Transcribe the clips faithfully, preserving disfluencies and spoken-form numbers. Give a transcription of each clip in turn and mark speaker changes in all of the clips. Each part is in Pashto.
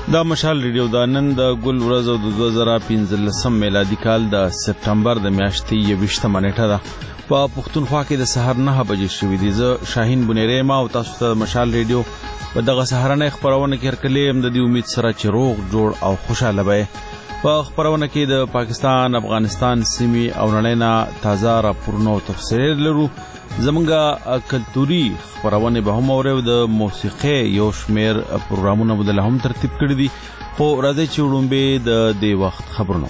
Speaker 1: دا مشال ریډیو دا نن د ګل ورځ او د دوه زره پنځلسم میلادي کال د سپټمبر د میاشتې یوویشتمه نیټه ده. په پښتونخوا کې د سهار نهه بجې شوي دي. زه شاهین بنیری یم او تاسو ته مشال ریډیو په دغه سهارنۍ خپرونه کې هرکلی یم د دې امید سره چې روغ جوړ او خوشحاله به یې. په خپرونه کې د پاکستان، افغانستان سیمې او نړۍ نه تازه راپورونه او تفسیر لرو. زمونږ کلتوري خپرونې به هم اورو. د موسیقۍ یو شمیر پروګرامونه به دله هم ترتیب کړي دي. خو راځئ چې وړومبې د دې وخت خبرونه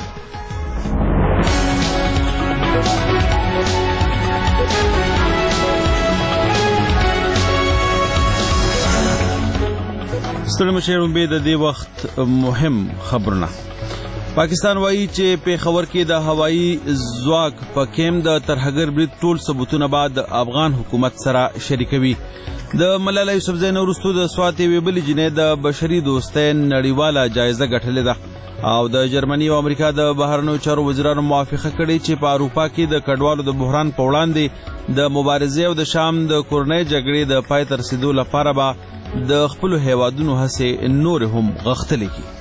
Speaker 1: ستړي مشئ. وړومبې د دې وخت مهم خبرونه. پاکستان وایي چې پیښور کې د هوایي ځواک په کیم د ترهګر برید ټول ثبوتونه بعد افغان حکومت سره شریکوي. د ملاله یوسفزۍ نه وروسته د سوات یوې بلې جینۍ د بشري دوستۍ نړیواله جایزه ګټلې ده او د جرمني او امریکا د بهرنیو چارو وزیرانو موافقه کړې چې په اروپا کې د کډوالو د بحران په وړاندې د مبارزې او د شام د کورنۍ جګړې د پای ته رسېدو لپاره به د خپلو هیوادونو هڅې نورې هم غښتلې کړي.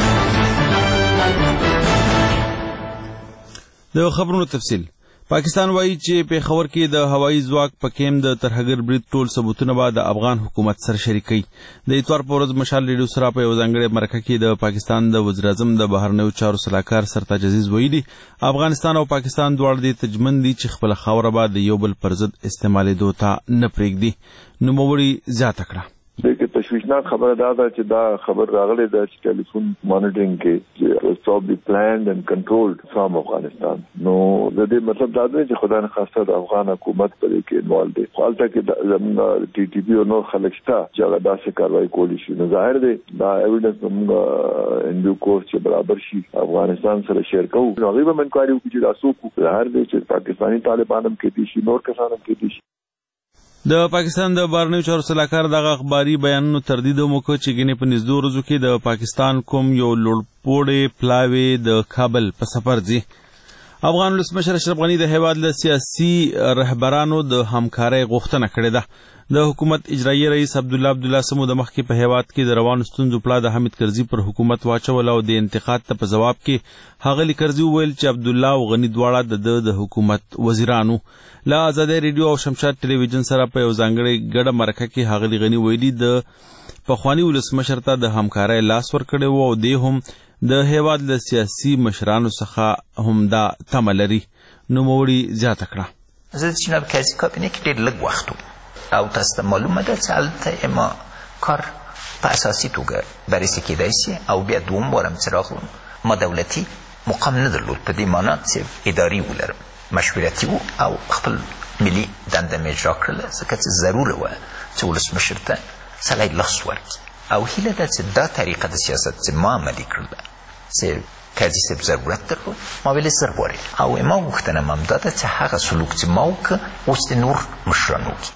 Speaker 1: د خبرونو تفصیل. پاکستان وایي چې پیښور کې د هوایي ځواک په کیم د ترهګر برید ټول ثبوتونه به د افغان حکومت سره شریکوي. د اتوار په ورځ مشال ریډیو سره په یو ځانګړې مرکه کې د پاکستان د وزیر اعظم د بهرنیو چارو سلاکار سرتاج عزیز ویلي افغانستان او پاکستان دواړه دې تجمن دي چې خپله خاوره به د یو بل پر ضد استعمالېدو ته نه پرېږدي. نوموړي زیاته کړه
Speaker 2: لیکن تشویشناک خبر دا ده چې دا خبر راغلی ده چې ټلیفون مانیټرینګ کې was probably planned and controlled from افغانستان. نو د دې مطلب دا دی چې خدای نخواسته د افغان حکومت په دې کې انوالو دی. خو هلته کې زموږ ټي ټي پي او نور خلک شته چې هغه داسې کاروایي کولی شي. نو ظاهر دی دا ایویډنس زموږ ان ډیو کورس چې برابر شي افغانستان سره شیر کوو. نو هغوی به هم انکوایري وکړي چې دا څوک وو. ظاهر دی چې پاکستاني طالبان هم کېدی شي، نور کسان هم کېدی شي.
Speaker 1: د پاکستان د بهرنیو چارو سلاکار دغه اخباري بیانونو تردید هم وکړ چې ګینې په نږدې ورځو کې د پاکستان کوم یو لوړپوړی پلاوی د کابل په سفر ځي. افغان ولسمشر اشرف غني د هیواد له سیاسي رهبرانو د همکارۍ غوښتنه کړې ده. د حکومت اجرایي رئیس عبدالله عبدالله سمو د مخکې په هیواد کې د روانو ستونزو پړه د حامد کرزي پر حکومت واچول او د انتقاد ته په ځواب کې ښاغلي کرزي وویل چې عبدالله او غني دواړه د ده د حکومت وزیرانو. له ازادۍ ریډیو او شمشاد ټلویزیون سره په یو ځانګړې ګډه مرکه کې ښاغلي غني ویلي د پخواني ولسمشر ته د همکارۍ لاس ورکړی و او دی هم د هیواد له سیاسي مشرانو څخه هم دا تمه لري. نوموړي زیاته کړه
Speaker 3: زه د جناب کرزي کابینې کې ډېر لږ وخت و او تاسو ته معلومه ده چې هلته ما کار په اساسي توګه بررسي کېدای شي او بیا دوم بارم چې راغلم ما دولتي مقام نه درلود په دې معنا چې اداري ولرم، مشورتي و او خپل ملي دنده مې اجرا کړله ځکه چې ضروره وه چې ولسمشر ته سړی لاس ورکړي او هیله ده چې دا طریقه د سیاست چې ما عملي کړله چې کرزي صاحب ضرورت درلود ما ویلې زر غواړې او ما غوښتنه م همدا ده چې هغه سلوک چې ما وکړه اوس د نور مشران وکړي.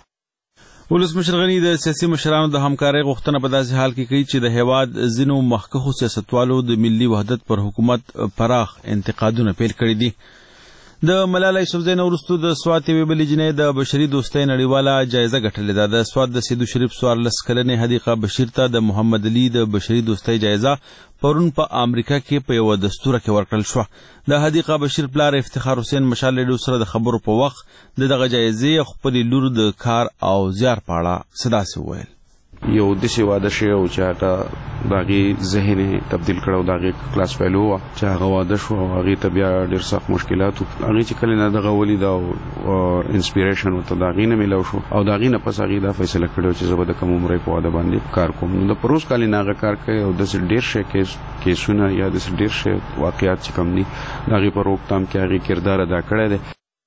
Speaker 1: ولسمشر غني د سیاسي مشرانو د همکارۍ غوښتنه په داسې حال کې کوي چې د هیواد ځینو مخکښو سیاستوالو د ملي وحدت پر حکومت پراخ انتقادونه پیل کړي دي. د ملاله یوسفزۍ نه وروسته د سوات یوې بلې جینۍ د بشري دوستۍ نړیواله جایزه ګټلې ده. د سوات د سیدو شریف څوارلس کلنې حدیقه بشیر ته د محمد علي د بشري دوستۍ جایزه پرون په امریکا کې په یوه دستوره کې ورکړل شوه. د حدیقه بشیر پلار افتخار حسین مشال ریډیو سره د خبرو په وخت د دغه جایزې او خپلې لور د کار او زیار په اړه څه داسې وویل.
Speaker 4: یو داسې واده شوی و چې هغه د هغې ذهن یې تبدیل کړی و، د هغې کلاس فیلو وه چې هغه واده شو او هغې ته بیا ډېر سخت مشکلات و. هغې چې کله نه دغه ولیده او انسپیریشن ورته د هغې نه میلاو شو او د هغې نه پس هغې دا فیصله کړې وه چې زه به د کم عمرۍ په واده باندې کار کوم. نو د پروز کال نه هغه کار کوي او داسې ډېر شی کیس کیسونه یا داسې ډېر شی واقعات چې کم دي د هغې په روکتام کې هغې کردار ادا کړی دی.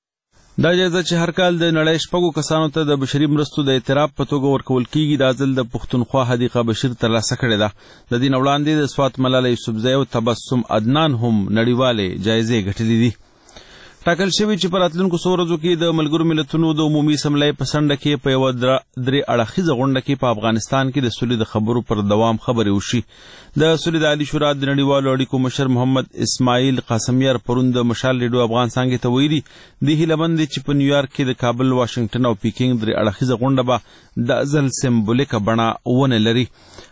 Speaker 1: دا جایزه چې هر کال د نړۍ شپږو کسانو ته د بشري مرستو د اعتراف په توګه ورکول کیږي دا ځل د پښتونخوا حدیقه بشیر ترلاسه کړې ده. د دې نه وړاندې د سوات ملاله یوسفزۍ او تبسم عدنان هم نړیوالې جایزې ګټلې دي. ټاکل شوي چې په راتلونکو څو ورځو کې د ملګرو ملتونو د عمومي اسمبلۍ په څنډه کې په یوه درې اړخیزه غونډه کې په افغانستان کې د سولې د خبرو پر دوام خبرې وشي. د سولې د عالي شورا د نړیوالو اړیکو مشر محمد اسماعیل قاسمیار پرون د مشال ریډیو افغان څانګې ته ویلي دې هیله مند دي چې په نیویارک کې د کابل، واشنګټن او پیکینګ درې اړخیزه غونډه به د ځل سمبولیکه بڼه ونه لري.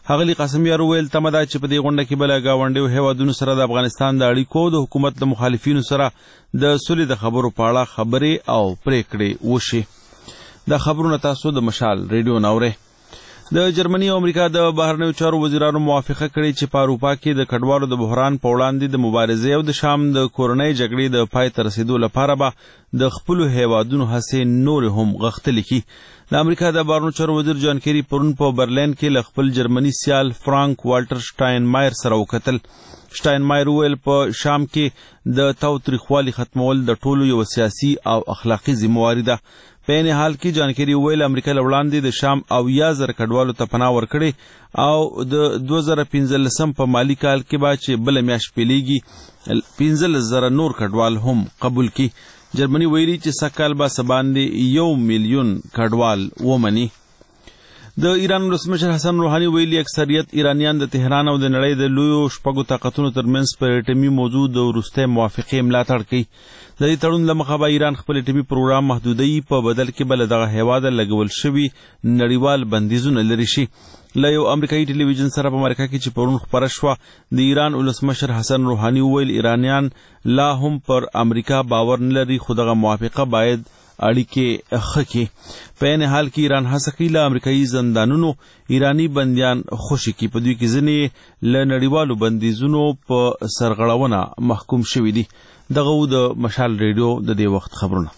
Speaker 1: ښاغلي قاسمیار وویل تمه ده چې په دې غونډه کې به له ګاونډیو هیوادونو سره د افغانستان د اړیکو د حکومت د مخالفینو سره د سولې د خبرو په اړه خبرې او پریکړې وشي. دا خبرونه تاسو د مشال ریډیو نه اورئ. د جرمني او امریکا د بهرنیو چارو وزیرانو موافقه کړې چې په اروپا کې د کډوالو د بحران په وړاندې د مبارزې او د شام د کورنۍ جګړې د پای ته رسیدو لپاره به د خپلو هیوادونو هڅې نورې هم غښتلې کړي. د امریکا د بهرنیو چارو وزیر جان کیری پرون په برلین کې له خپل جرمني سیال فرانک والټر شټاینمایر سره وکتل. شټاینمایر وویل په شام کې د تاوتریخوالي ختمول د ټولو یو سیاسي او اخلاقي ذمهواري ده. په عین حال کې جان کیری وویل امریکا له وړاندې د شام اویا زره کډوالو ته پناه ورکړې او د دوه زره پنځلسم په مالي کال کې به چې بله میاشت پیلیږي پنځلس زره نور کډوال هم قبول کړي. جرمني ویلي چې سږکال به څه باندې یو میلیون کډوال ومني. د ایران ولسمشر حسن روحاني ویلي اکثریت ایرانیان د تهران او د نړۍ د لویو شپږو طاقتونو ترمنځ په اټومي موضوع د وروستۍ موافقې ملاتړ کوي. د دې تړون له مخه به ایران خپل اټومي پروګرام محدودوي، په بدل کې به له دغه هیواده لګول شوي نړیوال بندیزونه لرې شي. له یو امریکایي ټلویزیون سره په امریکا کې چې پرون خپره شوه د ایران ولسمشر حسن روحاني وویل ایرانیان لا هم پر امریکا باور نه لري، خو دغه موافقه باید اړیکې ښه کړي. په عین حال کې ایران هڅه کوي له امریکایي زندانونو ایراني بندیان خوشي کړي. په دوی کې ځینې له نړیوالو بندیزونو په سرغړونه محکوم شوي دي. دغه و د مشال ریډیو د دې وخت خبرونه.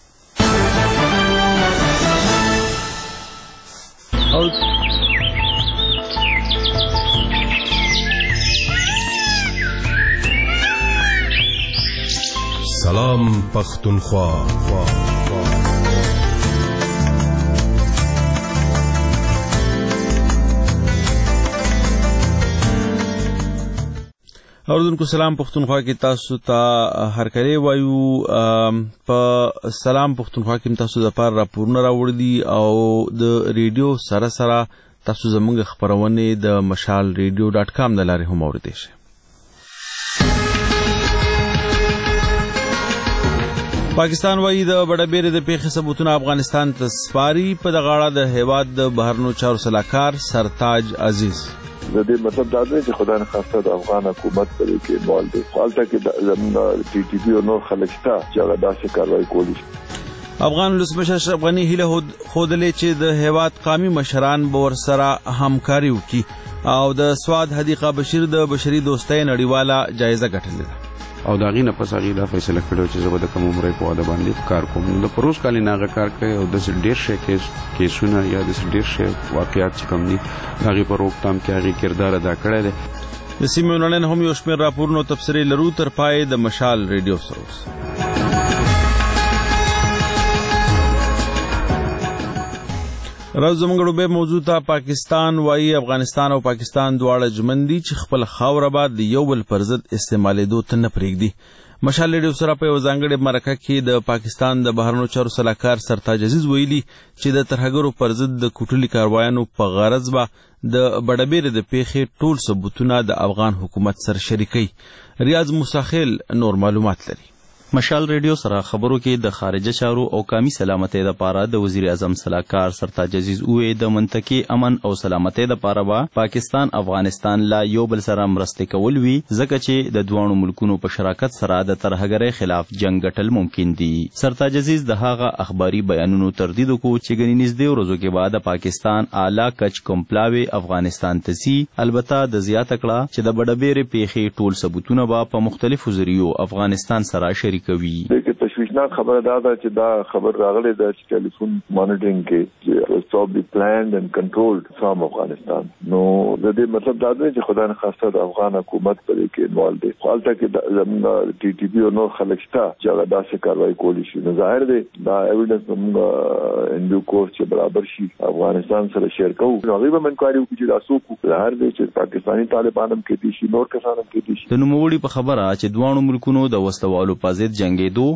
Speaker 5: سلام پختونخوا.
Speaker 1: اوردونکو سلام پختونخوا کې تاسو ته هرکلی وایو. په سلام پختونخوا کې تاسو د پاره راپورونه راوړي دي او د ریډیو سره سره تاسو زموږ خبرونه د مشال ریډیو ډاټ کام د لارې هم اوریدئ شئ. پاکستان وایي د بډبیرې د پیښې ثبوتونه افغانستان ته سپاري. په دغه اړه د هیواد د بهرنیو چارو سلاکار سرتاج عزیز
Speaker 2: د دې مطلب دا دی چې خدای نخواسته د افغان حکومت په دې کې بال دی حالته کې زموږ ټي ټي پی او نور خلک شته چې هغه داسې کاروایی کولی شي.
Speaker 1: افغان ولسمشر اشرف غني هیله ښودلې چې د هیواد قومي مشران به ورسره همکاري وکړي او د سواد حدیقه بشیر د بشري دوستۍ نړیواله جایزه ګټلې ده
Speaker 4: او دا غي نه پس هغه دا فیصله کړو چې زه به د کوم عمرې په واده باندې کار کوم. د پروس کالي ناغه کار کوي او د ډیر شي کې کیسونه یا د ډیر شي واقعیات چې کوم دي هغه په روکتام کې هغه کردار ادا کړی دی.
Speaker 1: د سیمې نن هم یو شمېر راپورونو تفسیري لرو تر پای د مشال ریډیو سره. راز زمونږ به موضوع ته پاکستان وایي افغانستان او پاکستان دواړه ژمن دي چې خپل خاوره به د یو بل پر ضد استعمالېدو ته نه پرېږدي. مشال ریډیو سره په یو ځانګړې مرکه کې د پاکستان د بهرنیو چارو سلاکار سرتاج عزیز ویلي چې د ترهګرو پر ضد د کوټلي کاروایانو په غرض به د بډبیرې د پیښې ټول ثبوتونه د افغان حکومت سره شریکوي. ریاض موساخیل نور معلومات لري.
Speaker 6: مشال ریډیو سره خبرو کې د خارجه چارو او قومي سلامتۍ لپاره د وزیر اعظم سلاکار سرتاج عزیز وې د منطقي امن او سلامتۍ لپاره به پاکستان افغانستان لا یو بل سره مرسته کول وی ځکه چې د دوه ملکونو په شراکت سره د ترهګرۍ خلاف جنگ ګټل ممکن دي. سرتاج عزیز د هغه اخباري بیانونو تردید وکړ چې ګنې نږدې ورځو کې بعد پاکستان اعلی کچ کومپلاوي افغانستان ته سي البته د زیاته کړه چې د بډبیرې پیښې ټول ثبوتونه به په مختلفو ذریعو افغانستان سره شریک کوي.
Speaker 2: دغه تشویشناک خبره دا ده چې دا خبر راغلی د ټلیفون مانیټرینګ کې چې stop the planned and controlled from افغانستان. نو د دې مطلب دا دی چې خدای نخواسته د افغان حکومت په دې کې انوالو دي. حالته کې زموږ ټي ټي پی او نور خلک شته چې هغه داسې کاروایی کولی شي. نو ظاهر دی دا ایویډنس موږ ان ډیو کورس چې برابر شي افغانستان سره شیر کوو. هغه به منکواري وکړي چې تاسو کو ظاهر دی چې پاکستاني طالبان هم کې دي شي نور کسان هم کې دي شي.
Speaker 6: د نوموړي په خبره چې دوه ملکونو د وسلوالو په ضد جنگېدو او دغه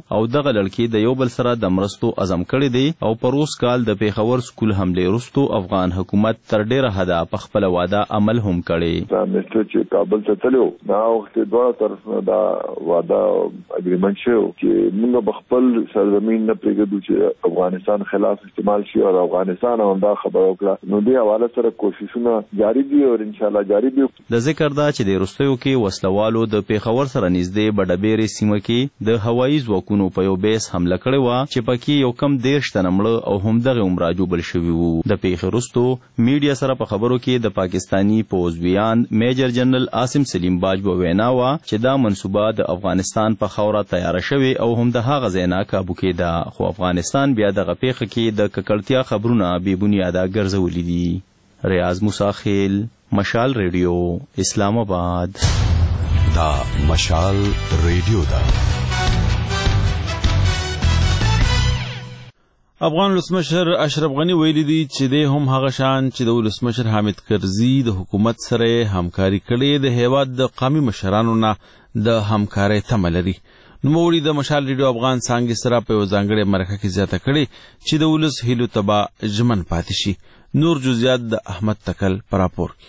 Speaker 6: دغه لړکي د یو بل سره د مرستو عزم کړی دی او پروس کال د پیښور سکول حمله وروسته افغان حکومت تر ډیره حده په خپل وعده عمل هم کړی.
Speaker 2: دا مستر چې کابل ته تلو دا وخت دوه طرفه دا وعده اګریمنت شو چې موږ په خپل سرزمین نه پرېږدو چې افغانستان خلاف استعمال شي او افغانستان هم دا خبره وکړه. نو دې حواله سره کوششونه جاری دي او ان شاء الله جاری دي.
Speaker 6: د ذکر دا چې د وروستیو کې وسلوالو د پیښور سره نږدې بډبېرې سیمه کې د هوایي ځواکونو په یو بیس حمله کړې وه چې پکې یو کم دېرش تنه مړه او همدغې عمره جوبل شوي وو. د پیښې وروستو میډیا سره په خبرو کې د پاکستاني پوځویان میجر جنرال عاصم سلیم باج په وینا وه چې دا منصوبه د افغانستان په خاوره تیاره شوې او هم د هغه ځای نه کابو کېده، خو افغانستان بیا دغه پیښه کې د ککړتیا خبرونه بې بنیاده ګرځولي دي. ریاض موسی مشال ریډیو اسلام آباد.
Speaker 5: دا مشال ریډیو دا
Speaker 1: افغان ولسمشر اشرف غنی ویلي دي چې دی هم هغه شان چې د ولسمشر حامد کرزي د حکومت سره همکاري کړې د هیواد د قومي مشرانو نه د همکارۍ تمه لري. نوموړي د مشال ریډیو افغان څانګې سره په یو ځانګړې مرکه کې زیاته کړې چې د ولس هیلو ته به ژمن پاتې شي. نور جزئیات د احمد تکل پر راپور کې.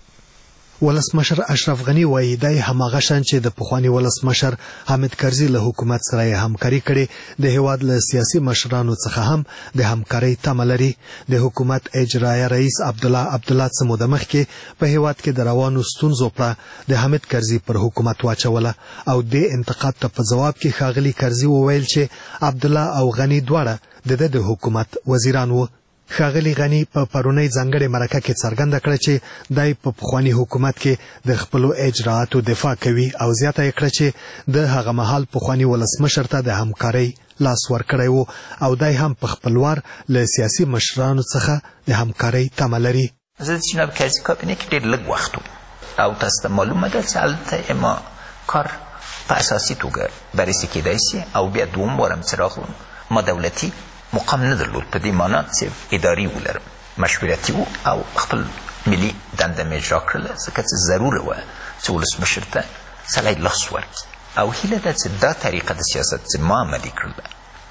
Speaker 7: ولسمشر اشرف غنی وایي دای هماغه شان چې د پخوانی ولسمشر حامد کرزي له حکومت سره همکاري کړي د هیواد له سیاسي مشرانو څخه هم د همکارۍ تمه لري. د حکومت اجرایه رئیس عبدالله عبدالله څه موده مخکې په هیواد کې د روانو ستونزو په د حامد کرزي پر حکومت واچوله او د انتقاد ته په جواب کې ښاغلي کرزي وویل چې عبدالله او غنی دواړه د د حکومت وزیران وو. ښاغلي غنی په پرونی ځانګړې مرکه کې څرګنده کړه چې دای په پخوانی حکومت کې د خپلو اجرااتو دفاع کوي او زیاته یې کړه چې د هغه مهال پخوانی ولسمشر ته د همکارۍ لاس ورکړی وو او دای هم په خپل وار له سیاسي مشرانو څخه د همکارۍ تمه لري.
Speaker 3: زه د جناب کرزي کابینه کې ډېر لږ وخت وم او تاسو ته معلومه ده چې هلته ما کار په اساسي توګه بررسي کېدای سي او بیا دوم وارم چې راغلم ما دولتي مقام نه درلود په دې معنا چې اداري ولرم مشورتي و او خپل ملي دنده مې اجرا کړله ځکه چې ضروره وه چې ولسمشر ته سړی لاس ورکړي او هیله ده چې دا طریقه د سیاست چې ما عملي کړله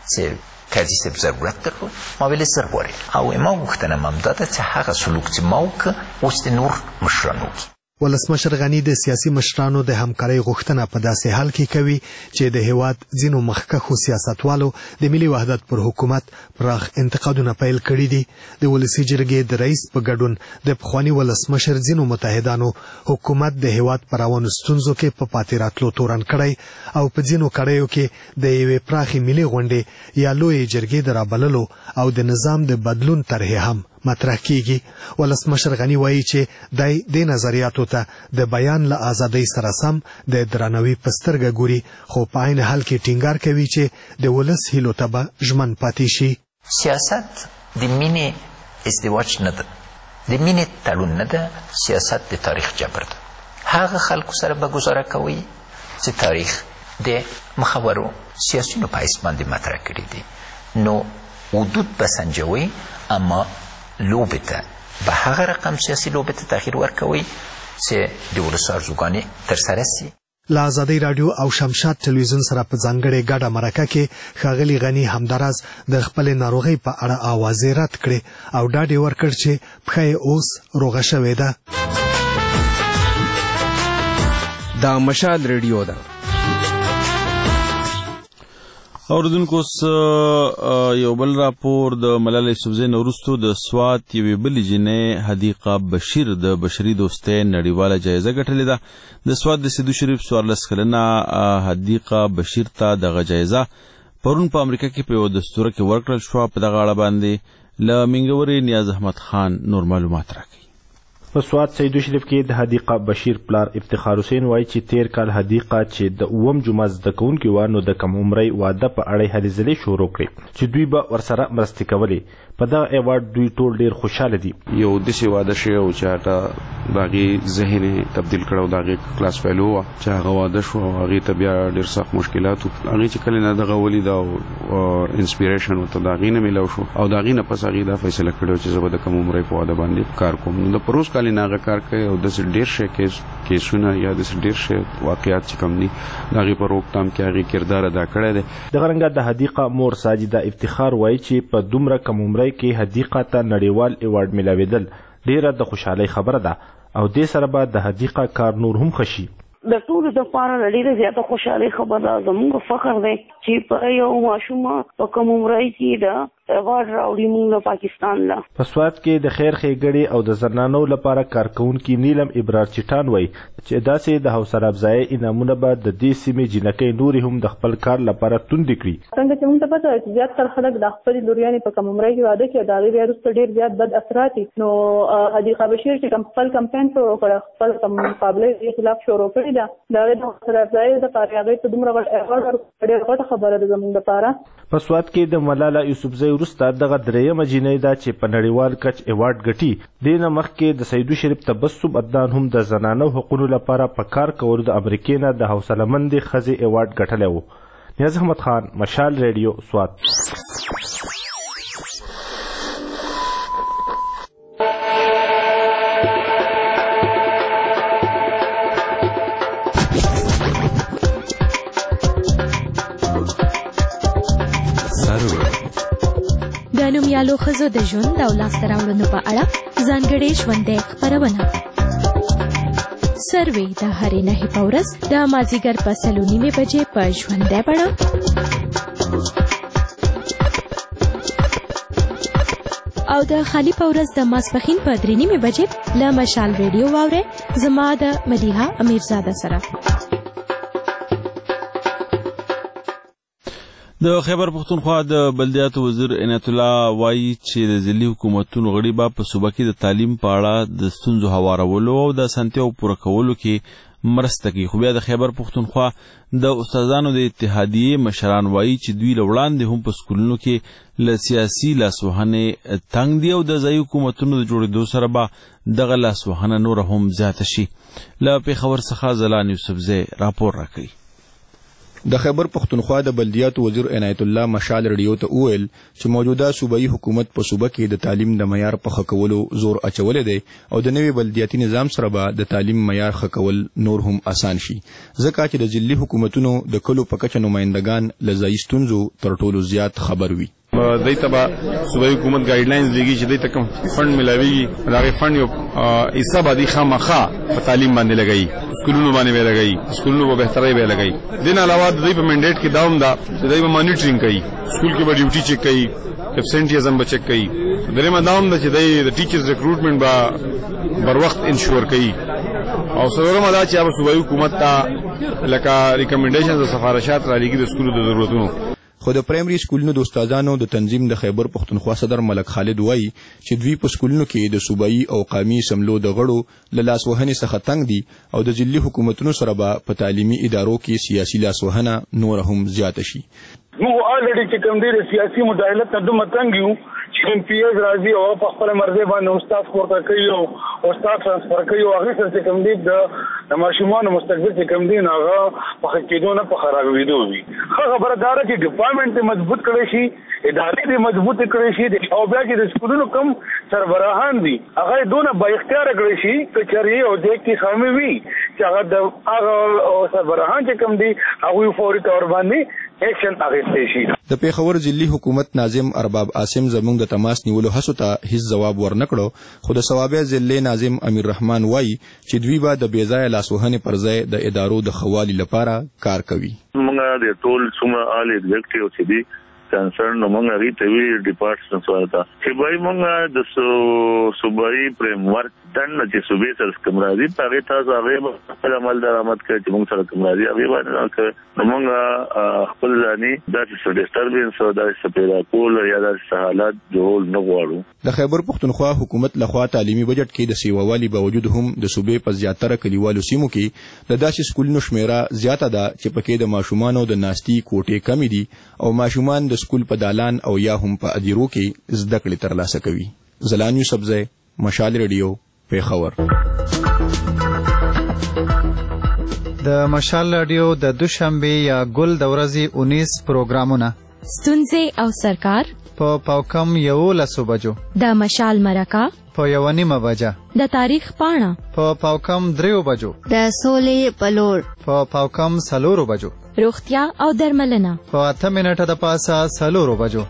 Speaker 3: چې کرزي صاحب ضرورت درلود ما ویلې زر غواړې او ما غوښتنه م همدا ده چې هغه سلوک چې ما وکړه اوس د نور مشران وکړي.
Speaker 7: ولسمشر غنی د سیاسي مشرانو د همکارۍ غوښتنه په داسې حال کې کوي چې د هیواد ځینو مخکښو سیاستوالو د ملي وحدت پر حکومت پراخ انتقادونه پیل کړي دي. د ولسي جرګې د رئیس په ګډون د پخوانی ولسمشر ځینو متحدانو حکومت د هیواد پر روانو ستونزو کې په پاتې راتلو تورن کړی او په ځینو کړیو کې د یوې پراخې ملي غونډې یا لویې جرګې د رابللو او د نظام د بدلون طرحې هم مطرح کیږي. ولسمشر غنی وایي چې دای د نظریاتو ته د بیان له ازادۍ سره سم د درناوي په سترګه ګوري خو په عین حال کې ټینګار کوي چې د ولس هیلو ته به ژمن پاتې شي.
Speaker 3: سیاست د مینې ازدواج نه ده، د مینې تړون نه ده، سیاست د تاریخ جبر ده. هغه خلکو سره به ګزاره کوي چې تاریخ د مخورو سیاسیونو په حیث باندې مطرح کړي دي. نو حدود به سنجوي اما لوبه ته به هغه رقم سیاسي لوبه ته تغییر ورکوي چې د ولس ارزوګانې ترسره سي.
Speaker 7: له ازادۍ راډیو او شمشاد ټلویزیون سره په ځانګړې ګډه مرکه کې ښاغلي غني همداراز د خپلې ناروغۍ په اړه اوازې رد کړې او ډاډ یې ورکړ چې پښه یې اوس روغه شوې ده.
Speaker 8: دا مشال ریډیو ده.
Speaker 1: اوردونکو یو بل راپور د ملالۍ یوسفزۍ نه وروستو د سوات یوې بلې جینۍ حدیقه بشیر د بشري دوستۍ نړیواله جایزه ګټلې ده. د سوات د سیدو شریف څوارلس کلنه حدیقه بشیر ته دغه جایزه پرون په امریکا کې په یوه دستوره کې ورکړل شوه. په دغه اړه باندې له منګورې نیاز احمد خان نور معلومات راکوي.
Speaker 9: په سوات سیدو شریف کې د حدیقه بشیر پلار افتخار حسین وایي چې تیر کال حدیقه چې د اووم جمعه زده کوونکي وه نو د کم عمرۍ واده په اړه یې هلې ځلې شروع کړې چې دوی به ورسره مرستې کولې. په دغه ایوارډ دوی ټول ډېر خوشحاله دي.
Speaker 4: یو داسې واده شوی و چې هغه د هغې ذهن یې تبدیل کړی و، د هغې کلاس فیلو وه چې هغه واده شو او هغې ته بیا ډېر سخت مشکلات و. هغې چې کله نه دغه ولیده او انسپیریشن ورته د هغې نه میلاو شو او د هغې نه پس هغې دا فیصله کړې وه چې زه به د کم عمرۍ په واده باندې کار کوم. نو د پروس کال والي ناغه کار کوي او د ډیر شي کې کیسونه یا د ډیر شي واقعیات چې کم دي دغه په روکتام کې هغه کردار ادا کړی دی.
Speaker 9: د غرنګ د حدیقه مور ساجده افتخار وایي چې په دومره کم عمرۍ کې حدیقه ته نړیوال ایوارډ ملاویدل ډیره د خوشحالۍ خبره ده او دې سره به د حدیقه کار نور هم خشي.
Speaker 10: د ټولو دپاره ډېره زیاته خوشحالۍ خبره ده. زموږ فخر دی چې په یو ماشوم په کم عمرۍ کې د ایوارډ راوړي موږ له پاکستان له.
Speaker 9: په سوات کې د خیر ښېګړې او د زنانو لپاره کارکوونکي نیلم ابرار چټان وایي چې داسې د حوصله افزایۍ انعامونه به د دې سیمې جینکۍ نورې هم د خپل کار لپاره توندې کړي.
Speaker 11: څنګه چې موږ ته پته وه چې زیاتره خلک د خپلې لوريانې په کم عمرۍ کې واده کوي او د هغې بیا وروسته ډېر زیات بد اثرات دي. نو حدیقه بشیر چې کوم خپل کمپین شروع کړی خپل کوم مقابلې دې خلاف شروع کړې ده د هغې د حوصله افزایۍ دپاره هغې ته دومره غټ ایوارډ ورکړی ډېره غټه خبره ده زموږ دپاره.
Speaker 9: په سوات کې د ملاله یوسفزۍ وروسته دغه درېیمه جینۍ ده چې په نړیوال کچ ایوارډ ګټي. دې نه مخکې د سیدو شریف تبسم عدنان هم د زنانو حقونو لپاره په کار کولو د امریکې نه د حوصله مندې ښځې ایوارډ ګټلی و. نیاز احمد خان، مشال ریډیو، سوات.
Speaker 12: د نومیالو ښځو د ژوند او لاسته راوړنو په اړه ځانګړې ژوندۍ خپرونه سروې د هرې نهې په ورځ د مازدیګر په څلور نیمې بجې په ژوندۍ بڼه او د خالي په ورځ د ماسپښین په درې نیمې بجې له مشال ریډیو واورئ زما د مدیحه امیرزاده سره.
Speaker 1: د خیبر پښتونخوا د بلدیاتو وزیر عنایت الله وایي چې د ځلي حکومتونو غړي به په صوبه کې د تعلیم په اړه د ستونزو هوارولو او د اسانتیاو پوره کولو کې مرسته کوي. خو بیا د خیبر پښتونخوا د استادانو د اتحادیې مشران وایي چې دوی له وړاندې هم په سکولونو کې له سیاسي لاسوهنې تنګ دي او د ځایي حکومتونو د جوړېدو سره به دغه لاسوهنه نوره هم زیاته شي. له پېښور څخه ځلان یوسفزی راپور راکوي.
Speaker 13: د خیبر پښتونخوا د بلدیاتو وزیر عنایت الله مشال ریډیو ته وویل چې موجوده صوبایي حکومت په صوبه کې د تعلیم د معیار په ښه کولو زور اچولی دی او د نوي بلدیاتي نظام سره به د تعلیم معیار ښه کول نور هم اسان شي ځکه چې د ځلي حکومتونو د کلو په کچه نمایندګان له ځایي ستونزو تر ټولو زیات خبر وي.
Speaker 14: دای ته به صوبایي حکومت ګایډلاینز لګي چې دای ته کوم فند ملاويږي هغه فند یو حصہ باندې خامخا په تعلیم باندې لګي سکولونو باندې به لګي سکولونو په بهترۍ به لګي. دین علاوه د دې په منډیټ کې داوم دا چې دای په مانیټرینګ کوي سکول کې به ډیوټي چک کوي ابسنټیزم به چک کوي. درېمه داوم دا چې دای د ټیچرز ریکروټمنټ به بر وخت انشور کوي او څلورمه دا چې هغه صوبایي حکومت ته لکه ریکمنډیشنز او سفارشات را لګي د سکولو د ضرورتونو.
Speaker 13: خو د پرایمري سکولونو د استادانو د تنظیم د خیبر پښتونخوا صدر ملک خالد وایي چې دوی په سکولونو کې د صوبایي او قامي سملو د غړو له لاسوهنې څخه تنګ دي او د ځلي حکومتونو سره به په تعلیمي ادارو کې سیاسي لاسوهنه نور هم زیاته شي.
Speaker 15: موږ الریډي چې کوم ډېر سیاسي مداخلت ته دومره تنګ یو چې ایم پی ایز راځي او په خپل مرزي باندې استاد پورته کوي او استاد ترانسفر کوي او هغه څه کوم دي د ماشومان مستقبل چې کوم دي هغه په کېدو نه په خرابېدو وي. خبره دا ده چې ډپارټمنټ مضبوط کړی شي ادارې دې مضبوط کړی شي او بیا چې د سکولونو کم سربراهان دي هغه دونه با اختیار کړی شي کچري او د کې خامي وي چې هغه د هغه سربراهان چې کوم دي هغه فوري تور باندې اکشن اخیستی شي.
Speaker 13: د پېښور ځلي حکومت ناظم ارباب عاصم زموږ د تماس نیولو هڅو ته هیڅ ځواب ورنکړو خو د صوابع ضلع ناظم امیر رحمان وایي چې دوی به د بې ځایه لاسوهنې پر ځای د ادارو د ښه والي لپاره کار کوي.
Speaker 2: موږ د ټول څومره آل ایگزیکټیو چې دي کنسرن نو موږ هغې ته وی ډپارټمنټ ورته چې وایي موږ د صوبایي فریم ورک دننه چې صوبې سره کوم راځي په هغې تاسو هغې به خپل عمل درآمد کوي چې موږ سره کوم راځي هغې باندې نو موږ خپل ځاني داسې څه ډسټربینس او داسې څه پیدا کول یا داسې څه حالات جوړول نه غواړو.
Speaker 13: د خیبر پښتونخوا حکومت لخوا تعلیمي بجټ کې د سیووالي باوجود هم د صوبې په زیاتره کلیوالو سیمو کې د داسې سکولونو شمیره زیاته ده چې پکې د ماشومانو د ناستي کوټې کمې دي او ماشومان د سکول په دالان او یا هم په ادیرو کې زده کړې ترلاسه کوي. زلان یوسفزی، مشال ریډیو، پېښور.
Speaker 16: د مشال رادیو د دوشنبه یا ګل د ورځې اونیس پروګرامونه
Speaker 12: ستونزې او سرکار
Speaker 16: په پاوکم یولسو بجو
Speaker 12: د مشال مرکه
Speaker 16: په یو نیمه بجه،
Speaker 12: د تاریخ پاڼه
Speaker 16: په پاوکم دریو بجو،
Speaker 17: د سولې په لور
Speaker 16: په پاوکم څلورو بجو،
Speaker 12: روغتیا او درملنه
Speaker 16: په اته منټه د پاسه څلورو بجو.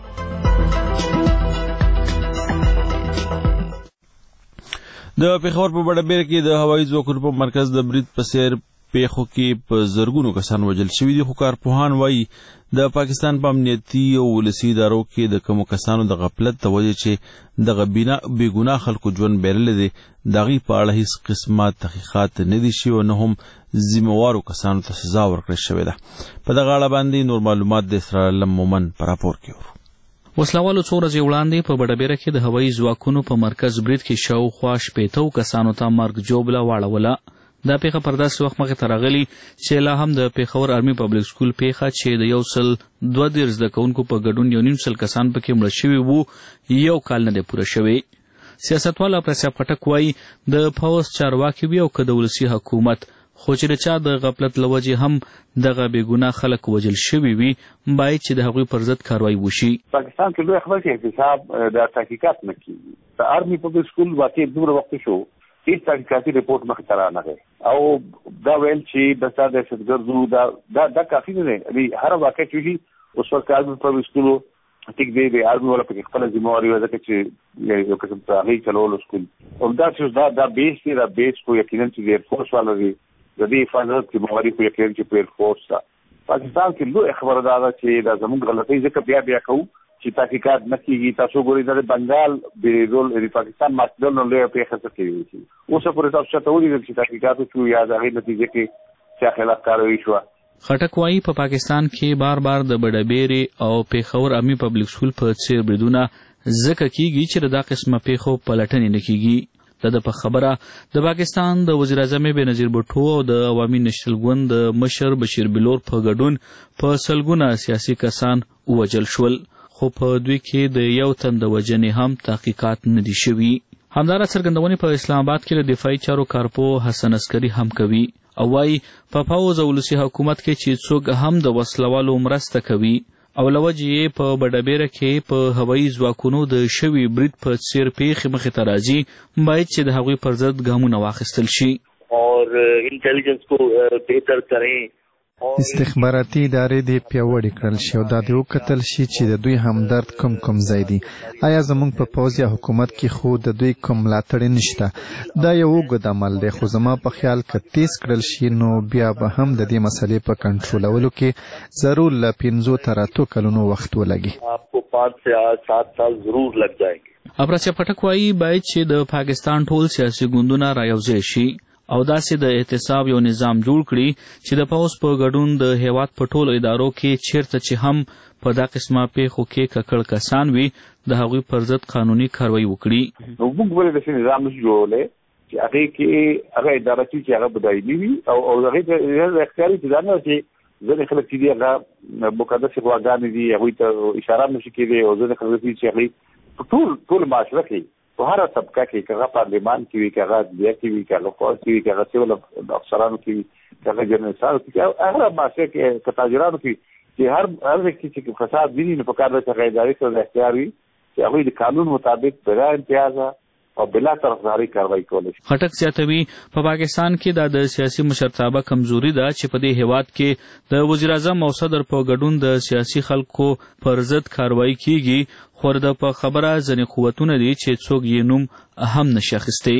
Speaker 1: د پېښور په بډبیر کې د هوایي ځواکونو په مرکز د برید په څېر پیښو کې په زرګونو کسان وژل شوي دي، خو کارپوهان وایي د پاکستان په امنیتي او ولسي ادارو کې د کومو کسانو د غفلت د وجې چې دغه بېګناه خلکو ژوند بایللی دی، د هغې په اړه هېڅ قسمه تحقیقات نه دي شوي او نه هم ذمهوارو کسانو ته سزا ورکړل شوې ده. په دغه اړه باندې نور معلومات د اسرائیل مومن په راپور کې ورو.
Speaker 18: وسلوالو څو ورځې وړاندې په بډبیره کې د هوایي ځواکونو په مرکز برید کې شاوخوا شپېتو کسانو ته مرګ ژوبله واړوله. دا پیښه پر داسې وخت مخې ته راغلې چې لا هم د پېښور ارمي پبلک سکول پیښه چې د یو سل دوه دېرش زده کوونکو په ګډون یو نیم سل کسان پکې مړه شوي وو، یو کال نه دی پوره شوی. سیاستوال افراسیاب خټک وایي د پوځ چارواکي وي او که د ولسي حکومت، خو چې د چا د غفلت له وجې هم دغه بېګناه خلک وژل شوي وي، باید چې د هغوی پر ضد کاروایي وشي.
Speaker 19: پاکستان کې لوی خبر چې احتساب د تحقیقات نه کېږي. د ارمي پبلک سکول واقع دومره وخت شو هیڅ تحقیقاتي رپورټ مخې ته رانغی او دا ویل چې بس دا دهشتګردو دا دا دا کافي نه دی. هر واقع چې وشي اوس وخت ارمي پبلک سکول ټیک دی، د ارمي والا پکې خپله ذمهواري وه ځکه چې یو قسم ته هغې چلولو سکول همداسې دا دا بیس دی. دا بیس خو یقینا چې د ایرفورس والا دی، د دې حفاظت ذمهواري خو یقینا چې په ایرفورس ده. پاکستان کې لوی خبره دا ده چې دا زموږ غلطۍ ځکه بیا بیا کوو چې تحقیقات نه کېږي. تاسو ګورئ د بنګال بېرول د پاکستان ماتېدل نو لویه پېښه څه کېدی شي. اوسه پورې تاسو چاته ولیدل چې تحقیقات وشو یا د هغې نتیجه کې چا خلاف کاروي شوه.
Speaker 18: خټک وایي په پاکستان کې بار بار د بډبیرې او پېښور ارمي پبلک سکول په څېر بریدونه ځکه کېږي چې د دا قسمه پیښو پلټنې نه کېږي. د ده په خبره د پاکستان د وزیر اعظم بېنظیر بوټو او د عوامي نشنل ګوند د مشر بشیر بلور په ګډون په سلګونه سیاسي کسان ووژل شول، خو په دوی کې د یو تن د وژنې هم تحقیقات نه دي شوي. همدارا څرګندونې په اسلام آباد کې د دفاعي چارو کارپو حسن عسکري هم کوي او وایي په پوځ او ولسي حکومت کې چې څوک هم د وسلوالو مرسته کوي او له وجې یې په بډبیره کې په هوایي ځواکونو د شوي برید په څېر پیښې مخې ته راځي، باید چې د هغوی پر ضد ګامونه واخیستل شي.
Speaker 20: اور انټیلیجنس کو بهتر کریں،
Speaker 16: استخباراتي ادارې دې پیاوړې کړل شي او دا دې وکتل شي چې د دوی همدرد کوم کوم ځای دي. آیا زموږ په پوځ یا حکومت کې خو د دوی کوم ملاتړ نشته؟ دا یو اوږد عمل دی، خو زما په خیال که تیز کړل شي نو بیا به هم د دې مسلې په کنټرولولو کې ضرور له پنځو تر اتو کلونو وخت ولګي.
Speaker 20: آپ کو پانچ سے سات سال ضرور لگ جائیں گے.
Speaker 18: افراسیاب خټک وایي باید چې د پاکستان ټول سیاسي ګوندونه رایوځای شي او داسې د احتساب یو نظام جوړ کړي چې د پوځ په ګډون د هیواد په ټولو ادارو کې چیرته چې هم په دا قسمه پیښو کې ککړ کسان وي د هغوی پر ضد قانوني کاروایي وکړي.
Speaker 19: نو موږ ولې داسې نظام نشو جوړولی چې هغې کې هغه اداره چې هغه به دایمي وي او هغې ته اختیاري چې دا نه چې ځینې خلک چې دي هغه مقدسې غواګانې دي هغوی ته اشاره نشي کېدی او ځینې خلک دي چې هغوی په ټول ټول معاشره کې په هره طبقه کې که هغه پارلمان کې وي که هغه عدلیه کې وي که هغه پوځ کې وي که هغه سیول افسرانو کې وي که هغه جرنالستانو کې که هغه معاشره کې که تاجرانو کې چې هر هر ځای کې چې فساد ویني نو په کار ده چې هغه ادارې ته د اختیار وي چې هغوی د قانون مطابق بلا امتیازه او بلا طرفداري کاروایی کولی شي.
Speaker 18: خټک زیاتوي په پاکستان کې دا د سیاسي مشرتابه کمزوري ده چې په دې هیواد کې د وزیر اعظم او صدر په ګډون د سیاسي خلکو پر ضد کاروایی کیږي، خو د په خبره ځینې قوتونه دي چې څوک یې نوم هم نشي اخیستی.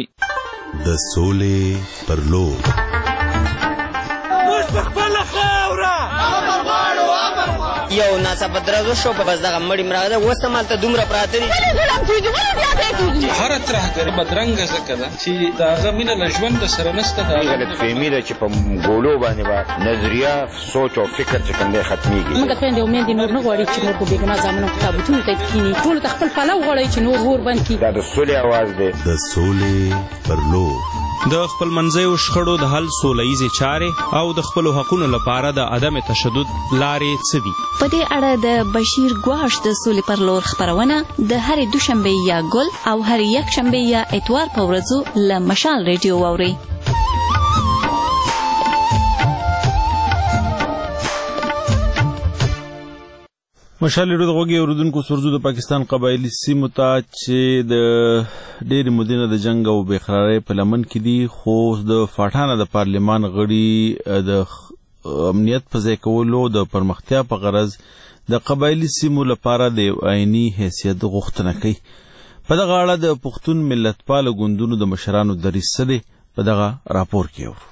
Speaker 5: د سولې پر لور
Speaker 21: یو ناڅاپه درز وشو په بس دغه مړي مراغله اوس هم هلته دومره پراته دي.
Speaker 22: هره ترهګري بدرنګه ځکه ده چې د هغه مینه له ژونده سره نشته.
Speaker 23: دا غلطفهمي ده چې په ګولو باندې به نظریه سوچ او فکر چې کوم دی ختمیږي.
Speaker 24: موږ خویندې او میندې نور نه غواړي چې نور په بېګناه زامنو په تابوتونو ته کښېني، ټولو ته خپل پلو غواړئ چې نور اور بند کړي.
Speaker 23: دا د سولې اواز دی.
Speaker 5: د سولې پر لور
Speaker 25: د خپل منځیو شخړو د حل سوله ییزې چارې او د خپلو حقونو لپاره د عدم تشدد لارې څه دي؟
Speaker 17: په دې اړه د بشیر ګواش د سولې پر لور خپرونه د هرې دوشنبې یا ګل او هرې یکشنبې یا اتوار په ورځو له مشال ریډیو واورئ.
Speaker 1: مشال ریډیو د غوږی اوریدونکو سرزو د پاکستان قبایلی سیمو ته چې د ډېرې مودې نه د جنګ او بې قرارۍ په لمن کې دي، خو د فاټانه د پارلمان غړي د امنیت په ځای کولو د پرمختیا په غرض د قبایلی سیمو لپاره د آئیني حیثیت غوښتنه کوي. په دغه اړه د پښتون ملتپاله ګوندونو د مشرانو دریځ څه دی، په دغه راپور کې اورو.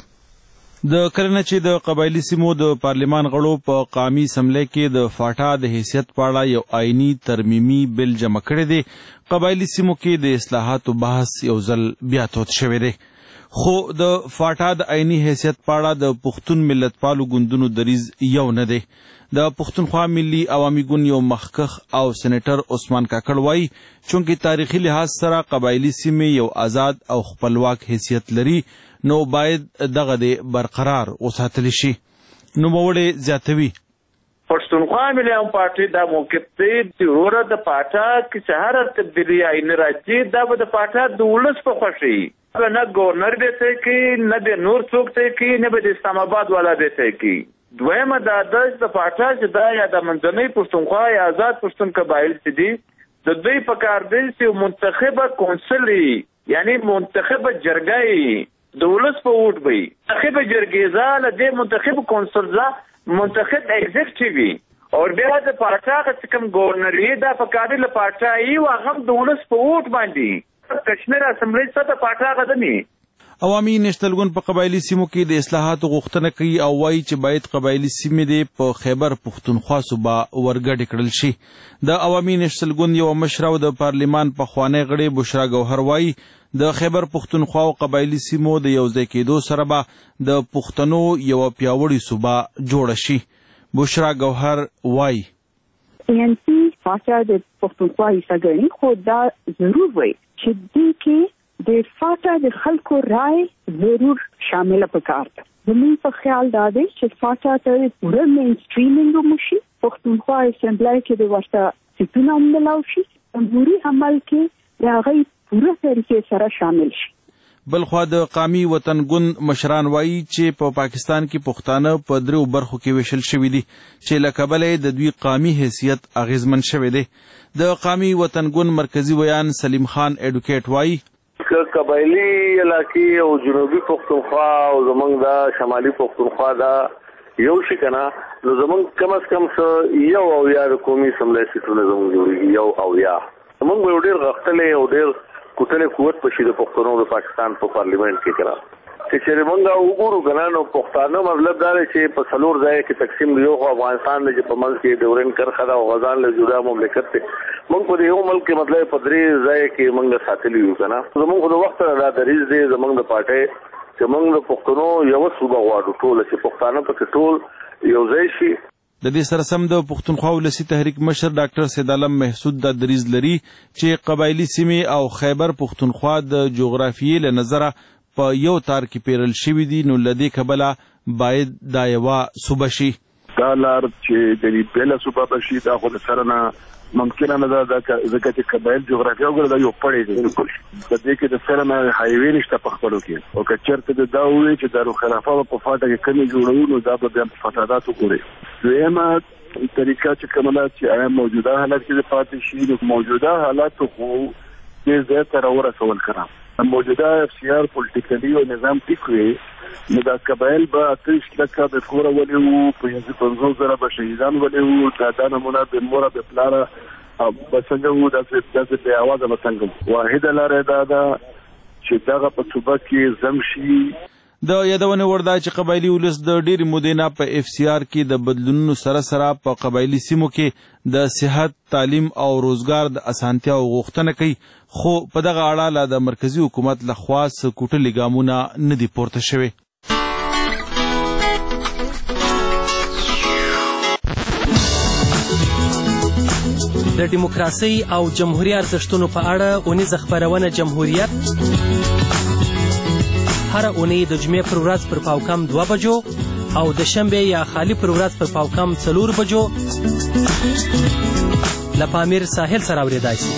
Speaker 1: د کله نه چې د قبایلی سیمو د پارلمان غړو په قومي اسمبلی کې د فاټا د حیثیت په اړه یو آئیني ترمیمي بل جمع کړی دی، قبایلی سیمو کې د اصلاحاتو بحث یو ځل بیا تود شوی دی. خو د فاټا د آئیني حیثیت په اړه د پښتون ملتپالو ګوندونو دریځ یو نه دی. د پښتونخوا ملي عوامي ګوند یو مخکښ او سېنیټر عثمان کاکړ وایي چونکې تاریخي لحاظ سره قبایلی سیمې یو آزاد او خپلواک حیثیت لري، نو باید دغه د برقرار وساتل شي. نو موړې زیاتوي
Speaker 3: پښتونخوا ملي عوامي پارټي دا موقف دی چې وروره د پاټا کې چې هر تبدیلي آئین راځي دا به د پاټا د ولس په خوښي، نه ګورنر به ته کې، نه د نور څوک ته کې، نه به د اسلام آباد والا به ته کې. دویمه دا ده چې د پاټا چې دا یا د منځنۍ پښتونخوا یا آزاد پښتون قبایل چې دي د دوی په کار دی چې منتخبه کونسل یعنی منتخبه جرګه د ولس په ووټ وي، منتخبه جرګې ځا له دې منتخب کونسل ځا منتخب ایگزیکټیوي او بیا د پاټا چې کوم ګورنر یې دا په کار له پاټا یې او هم د ولس په ووټ باندې کشمیر اسمبلی څخه پاټا غدني.
Speaker 1: عوامي نېشنل ګوند په قبایلی سیمو کې د اصلاحاتو غوښتنه کوي او وایي چې باید قبایلی سیمې دې په خیبر پښتونخوا صوبه ورګډې کړل شي. د عوامي نېشنل ګوند یوه مشره او د پارلمان پخوانی غړې بشرا ګوهر وایي د خیبر پښتونخوا او قبایلی سیمو د یوځای کېدو سره به د پښتنو یوه پیاوړې صوبه جوړه شي. بشرا ګوهر وایي
Speaker 4: انسي فاټا د پښتونخوا حصہ ګڼي، خو دا ضرور وایي چې دې کې د فاټا د خلکو رائے ضرور شامل پکار ده. زموږ په خیال دا دی چې فاټا ته پوره مین سټریمینګ وشي، پښتونخوا اسمبلی کې د ورته سیټونه ومنل شي، جمهوري عمل کې د هغې پوره طریقې سره شامل شي.
Speaker 1: بلخوا د قومي وطن ګوند مشران وایي چې په پاکستان کې پښتانه په درېو برخو کې ویشل شوي دي چې له کبله د دوی قومي حیثیت اغیزمن شوی دی. د قومي وطن ګوند مرکزي ویان سلیم خان ایډوکیټ وایي
Speaker 6: که قبایلی علاقې او جنوبي پښتونخوا او زمونږ دا شمالي پښتونخوا دا یو شي که نه، نو زمونږ کم از کم څه یو اویا د قومي اسمبلی سیټونه زمونږ جوړېږي، یو اویا. زمونږ به یو ډېر غښتلی او ډېر کوټلی قوت په شي د پښتنو د پاکستان په پارلیمنټ کې که نه. چې چېرې مونږ وګورو که نه، نو پښتانه مطلب دا دی چې په څلور ځایه کې تقسیم دی. یو خو افغانستان دی چې په منځ کې ډیورنډ کرښه ده او غزان له جدا مملکت دی. مونږ په دې یو ملک کې مطلب په درې ځایه کې مونږ ساتلي یو که نه. زمونږ خو د وخت نه دا دریځ دی زمونږ د پارټۍ چې مونږ د پښتنو یوه صوبه غواړو ټوله، چې پښتانه پکې ټول یو ځای شي.
Speaker 1: د دې سره سم د پښتونخوا ولسي تحریک مشر ډاکټر سید عالم محسود دا دریځ لري چې قبایلی سیمې او خیبر پښتونخوا د جغرافیې له نظره په یو تار کې پیرل شوي دي، نو له دې کبله باید دا یوه صوبه شي.
Speaker 2: دا لار چې د دې بېله صوبه به شي دا خو د سره نه ممکنه نه ده، ځکه چې قبایل جغرافیه وګوره دا یو پړی دی بالکل. په دې کې د سره نه هایوې نشته په خپلو کې، او که چېرته د دا ووایي چې دارالخلافه به په فاټه کې کمې جوړوو نو دا به بیا په فساداتو ګوري. دویمه طریقه چې کومه ده چې آیا موجوده حالت کې د پاتې شي، نو موجوده حالاتو خو دې ځای ته راورسول که نه. موجوده اف سی آر پولیټیکلي او نظام ټیک وي، نو دا قبایل به اته ویشت لکه د کوره ولې وو، پنځه پنځوس زره به شهیدان ولې وو، دا دا نمونه د موره د پلاره به څنګه وو، داسې داسې بې اوازه به څنګه وو. واحده لاره دا ده چې دغه په صوبه کې ضم شي.
Speaker 1: د یادونې وړ ده چې قبایلي ولس د ډېرې مودې نه په اف سی آر کې د بدلونونو سره سره په قبایلي سیمو کې د صحت، تعلیم او روزګار د اسانتیاو غوښتنه کوي، خو په دغه اړه لا د مرکزي حکومت لخوا څه کوټلي ګامونه نه دي پورته شوي.
Speaker 7: د ډیموکراسۍ او جمهوري ارزښتونو په اړه اونیزه خپرونه جمهوریت هره اونۍ د جمعې پر ورځ پر پاوکم دوه بجو او د شنبې یا خالي پر ورځ پر پاوکم څلور بجو له پامیر ساحل سره اورېدای شي.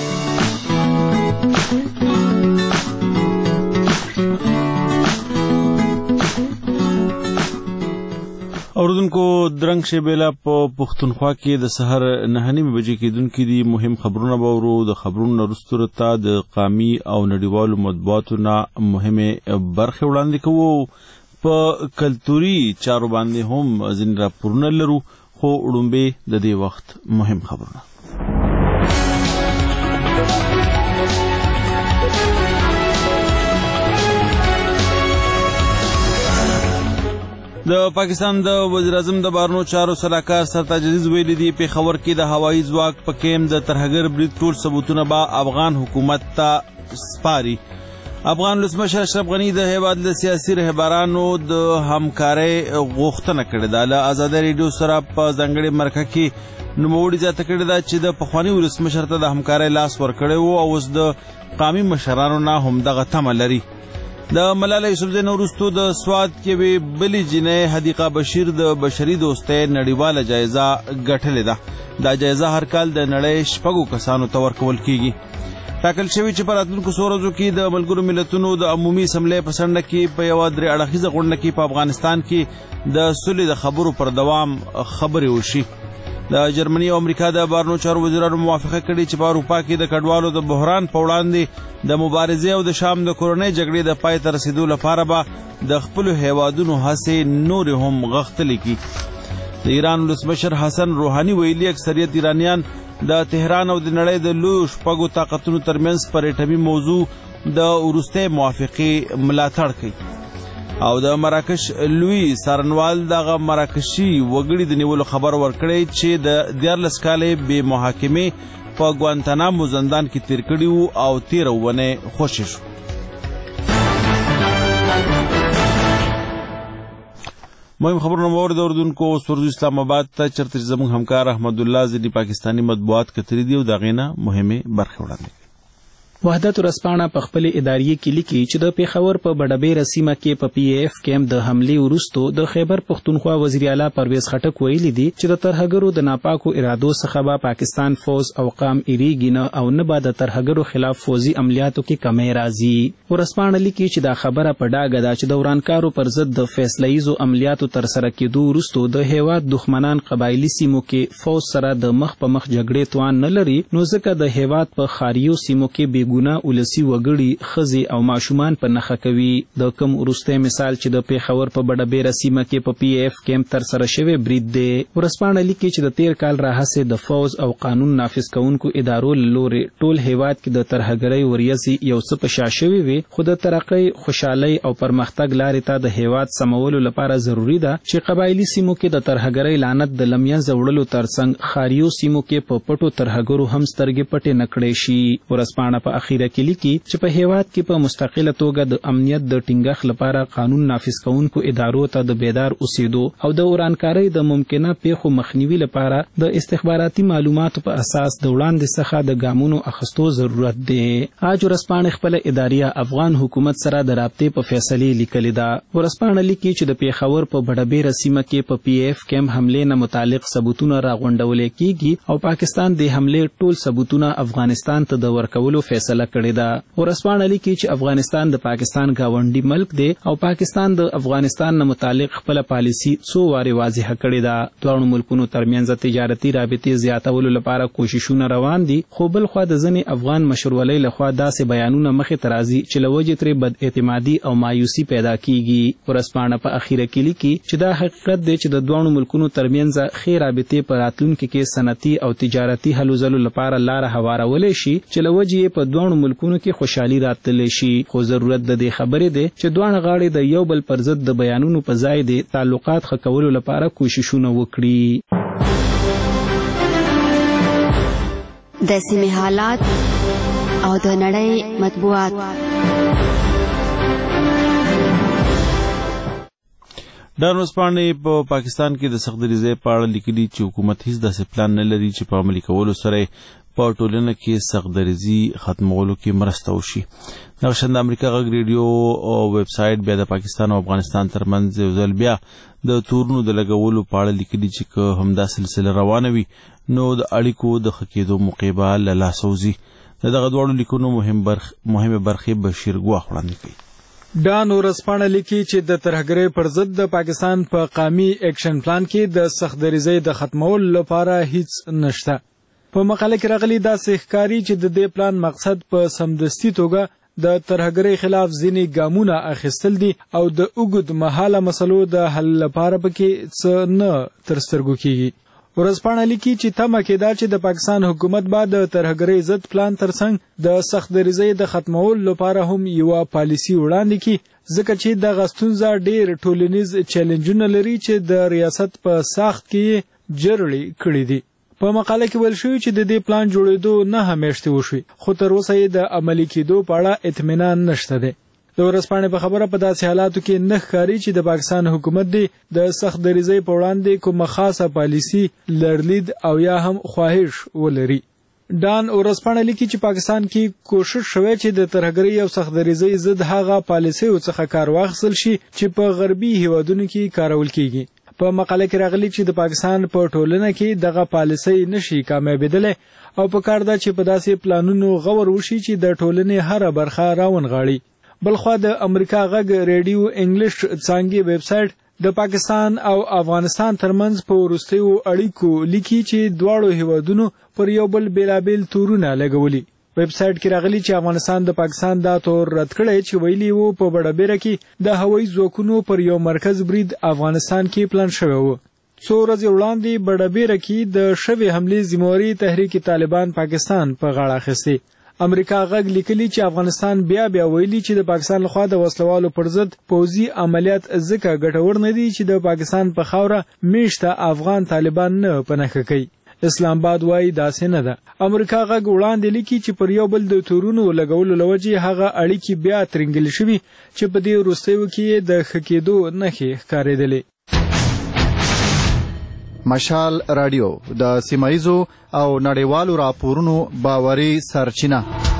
Speaker 1: اوردونکو اوریدونکو درنګ شیبېلا په پښتونخوا کې د سحر نهه نیمې بجې کېدونکي دي مهم خبرونه به ورو. د خبرونو نه وروسته ورته د قامي او نړیوالو مطبوعاتو نه مهمې برخې وړاندې کوو. په کلتوري چارو باندې هم ځینې راپورونه لرو، خو وړومبې د دې وخت مهم خبرونه. د پاکستان د وزیر اعظم د بهرنیو چارو سلاکار سرتاج عزیز ویلي دي پېښور کې د هوایي ځواک په کیم د ترهګر برید ټول ثبوتونه به افغان حکومت ته سپاري. افغان ولسمشر اشرف غني د هیواد له سیاسي رهبرانو د همکارۍ غوښتنه کړې ده. له ازادي راډیو سره په ځانګړې مرکه کې نوموړي زیاته کړې ده چې د پخواني ولسمشر ته د همکارۍ لاس ورکړی و او اوس د قامي مشرانو نه همدغه تمه لري. د ملاله یوسفزۍ نه وروستو د سوات کې بلې جینۍ حدیقه بشیر د بشري دوستۍ نړیواله جایزه ګټلې ده. دا جایزه هر کال د نړۍ شپږو کسانو ته ورکول کیږي. ټاکل شوي چې په راتلونکو څو ورځو کې د ملګرو ملتونو د عمومي اسمبلۍ په څنډه کې په یوه درې اړخیزه غونډه کې په افغانستان کې د سولې د خبرو پر دوام خبرې وشي. د جرمني او امریکا د بهرنیو چارو وزیرانو موافقه کړې چې په اروپا کې د کډوالو د بحران په وړاندې د مبارزې او د شام د کورنۍ جګړې د پای ته رسیدو لپاره به د خپلو هیوادونو هڅې نورې هم غښتلې کړي. د ایران ولسمشر حسن روحاني ویلي اکثریت ایرانیان د تهران او د نړۍ د لویو شپږو طاقتونو ترمنځ پر اټومي موضوع د وروستۍ موافقې ملاتړ کوي. او د مراکش لوی څارنوال دغه مراکشي وګړي د نیولو خبر ورکړی چې د دیارلس کالې بې محاکمې په ګوانتانامو زندان کې تیر کړي وو او تېره ونې خوشې شو. مهم خبرونه مو اورېدل اوریدونکو. اوس ورځو اسلام آباد ته چېرته چې زموږ همکار احمد الله ځینې پاکستاني مطبوعات کتلي دي او د هغې نه مهمې برخې وړاندې کوي.
Speaker 8: وحدت ورځپاڼه په خپل اداریې کې لیکي چې د پېښور په بډبېره سیمه کې په پی ایف کیمپ د حملې وروستو د خیبر پښتونخوا وزیر اعلی پرویز خټک ویلي دي چې د ترهګرو د ناپاکو ارادو څخه به پاکستان فوز او قام اریږي نه او نه به د ترهګرو خلاف فوزي عملیاتو کې کمی راځي. ورځپاڼه لیکي چې دا خبره په ډاګه ده چې د ورانکارو پر ضد د فیصله ییزو عملیاتو ترسره کېدو وروستو د هیواد دښمنان قبایلي سیمو کې فوز سره د مخ په مخ جګړې توان نه لري، نو ځکه د هیواد په خاریو سیمو کې بې ګناه ولسي وګړي ښځې او ماشومان په نښه کوي. د کوم وروستی مثال چې د پېښور په بډبېره سیمه کې په پی ایف کیمپ ترسره شوی برید دی. ورځپاڼه لیکي چې د تیر کال راهیسې د فوز او قانون نافذ کوونکو ادارو له لورې ټول هیواد کې د ترهګرۍ وریځې یو څه په شا شوي وي، خو د ترقۍ، خوشحالۍ او پرمختګ لارې ته د هیواد سمولو لپاره ضروري ده چې قبایلي سیمو کې د ترهګرۍ لعنت د لمینځه وړلو ترڅنګ خاریو سیمو کې په پټو ترهګرو هم سترګې پټې نه کړی شي. ورځپاڼه په اخیره کې لیکي چې په هیواد کې په مستقله توګه د امنیت د ټینګښت لپاره قانون نافذ کوونکو ادارو ته د بیدار اوسېدو او د ورانکارۍ د ممکنه پیښو مخنیوي لپاره د استخباراتي معلوماتو په اساس د وړاندې څخه د ګامونو اخیستو ضرورت دی. آج ورځپاڼه خپله اداریه افغان حکومت سره د رابطې په فیصلې لیکلې ده. ورځپاڼه لیکي چې د پېښور په بډبېره سیمه کې په پی ایف کیمپ حملې نه متعلق ثبوتونه راغونډولی کیږي او پاکستان د حملې ټول ثبوتونه افغانستان ته د ورکولو فیصله کړې ده. ورځپاڼه لیکي چې افغانستان د پاکستان ګاونډي ملک دی او پاکستان د افغانستان نه متعلق خپله پالیسي څو وارې واضحه کړې ده. دواړو ملکونو ترمنځ تجارتي رابطې زیاتولو لپاره کوششونه روان دي، خو بل خوا د ځینې افغان مشرولۍ لخوا داسې بیانونه مخې ته راځي چې له وجې ترې بد اعتمادي او مایوسي پیدا کیږي. ورځپاڼه په اخیره کې لیکي چې دا حقیقت دی چې د دواړو ملکونو ترمنځ ښې رابطې په راتلونکي کې صنعتي او تجارتي هلو ځلو لپاره لاره هوارولی شي چې له وجې یې په دواړو ملکونو کې خوشحالي راتللی شي، خو ضرورت د دې خبرې دی چې دواړه غاړې د یو بل پر ضد د بیانونو په ځای د تعلقات ښه کولو لپاره کوششونه وکړي.
Speaker 9: د سیمې حالات او د نړۍ مطبوعات.
Speaker 1: ډان ورځپاڼې په پاکستان کې د سختدریزۍ په اړه لیکلي چې حکومت هیڅ داسې پلان نه لري چې په عملي کولو سره په ټولنه کې سختدریزي ختمولو کې مرسته وشي. دغه شان د امریکا غږ ریډیو ویب سایټ بیا د پاکستان او افغانستان ترمنځ یو ځل بیا د تورونو د لګولو په اړه لیکلي چې که همدا سلسله روانه وي نو د اړیکو د ښه کېدو موقع به له لاسه وځي. د دغه دواړو لیکونو مهمې برخې بشیر ګواښ وړاندې کوي.
Speaker 10: ډان ورځپاڼه لیکي چې د ترهګرۍ پر ضد د پاکستان په قامي اکشن پلان کې د سختدریزۍ د ختمولو لپاره هیڅ نشته. په مقاله کې راغلي داسې ښکاري چې د دې پلان مقصد په سمدستي توګه د ترهګرۍ خلاف ځینې ګامونه اخیستل دي او د اوږد مهاله مسلو د حل لپاره پکې څه نه تر سترګو کیږي. ورځپاڼه لیکي چې تمه کېده چې د پاکستان حکومت به د ترهګرۍ ضد پلان ترڅنګ د سختدریزۍ د ختمولو لپاره هم یوه پالیسي وړاندې کړي، ځکه چې دغه ستونزه ډېر ټولنیز چیلنجونه لري چې د ریاست په ساخت کې جرړې کړي دي. په مقاله کې ویل شوي چې د دې پلان جوړېدو نه میاشتې وشوي، خو تر اوسه یې د عملي کېدو په اړه اطمینان نشته دی. د ورځپاڼې په خبره په داسې حالاتو کې نه ښکاري چې د پاکستان حکومت دی د سختدریزۍ په وړاندې کومه خاصه پالیسي، لرلید او یا هم خواهش ولري. ډان ورځپاڼه لیکي چې پاکستان کې کوشش شوی چې د ترهګرۍ او سختدریزۍ ضد هغه پالیسیو څخه کار واخیستل شي چې په غربي هیوادونو کې کارول کیږي. په مقاله کې راغلي چې د پاکستان په ټولنه کې دغه پالیسۍ نشي کامیابېدلی او په کار ده چې په داسې پلانونو غور وشي چې د ټولنې هره برخه راونغاړي. بلخوا د امریکا غږ ریډیو انګلیش څانګې ویب سایټ د پاکستان او افغانستان ترمنځ په وروستیو اړیکو لیکي چې دواړو هیوادونو پر یو بل بیلابیل تورونه لګولي. ویب سایټ کې راغلي چې افغانستان د پاکستان دا تور رد کړی چې ویلي وو په بډبیره کې د هوایي ځواکونو پر یو مرکز برید افغانستان کې پلان شوی و. څو ورځې وړاندې بډبیره کې د شوې حملې ذمہواري تحریک طالبان پاکستان په غاړه اخیستې. امریکا غږ لیکلي چې افغانستان بیا بیا ویلي چې د پاکستان لخوا د وسلوالو پر ضد پوځي عملیات ځکه ګټور نه دي چې د پاکستان په خاوره میشته افغان طالبان نه پنهکه کوي. اسلام آباد وایي داسې نه ده. امریکا غږ وړاندې لیکي چې پر یو بل د تورونو لګولو له وجې هغه اړیکې بیا ترنګلې شوي چې په دې وروستیو کې د ښه کېدو نښې ښکارېدلې.
Speaker 16: مشال رادیو د سیمایزو او نړیوالو راپورونو باوري سرچینه.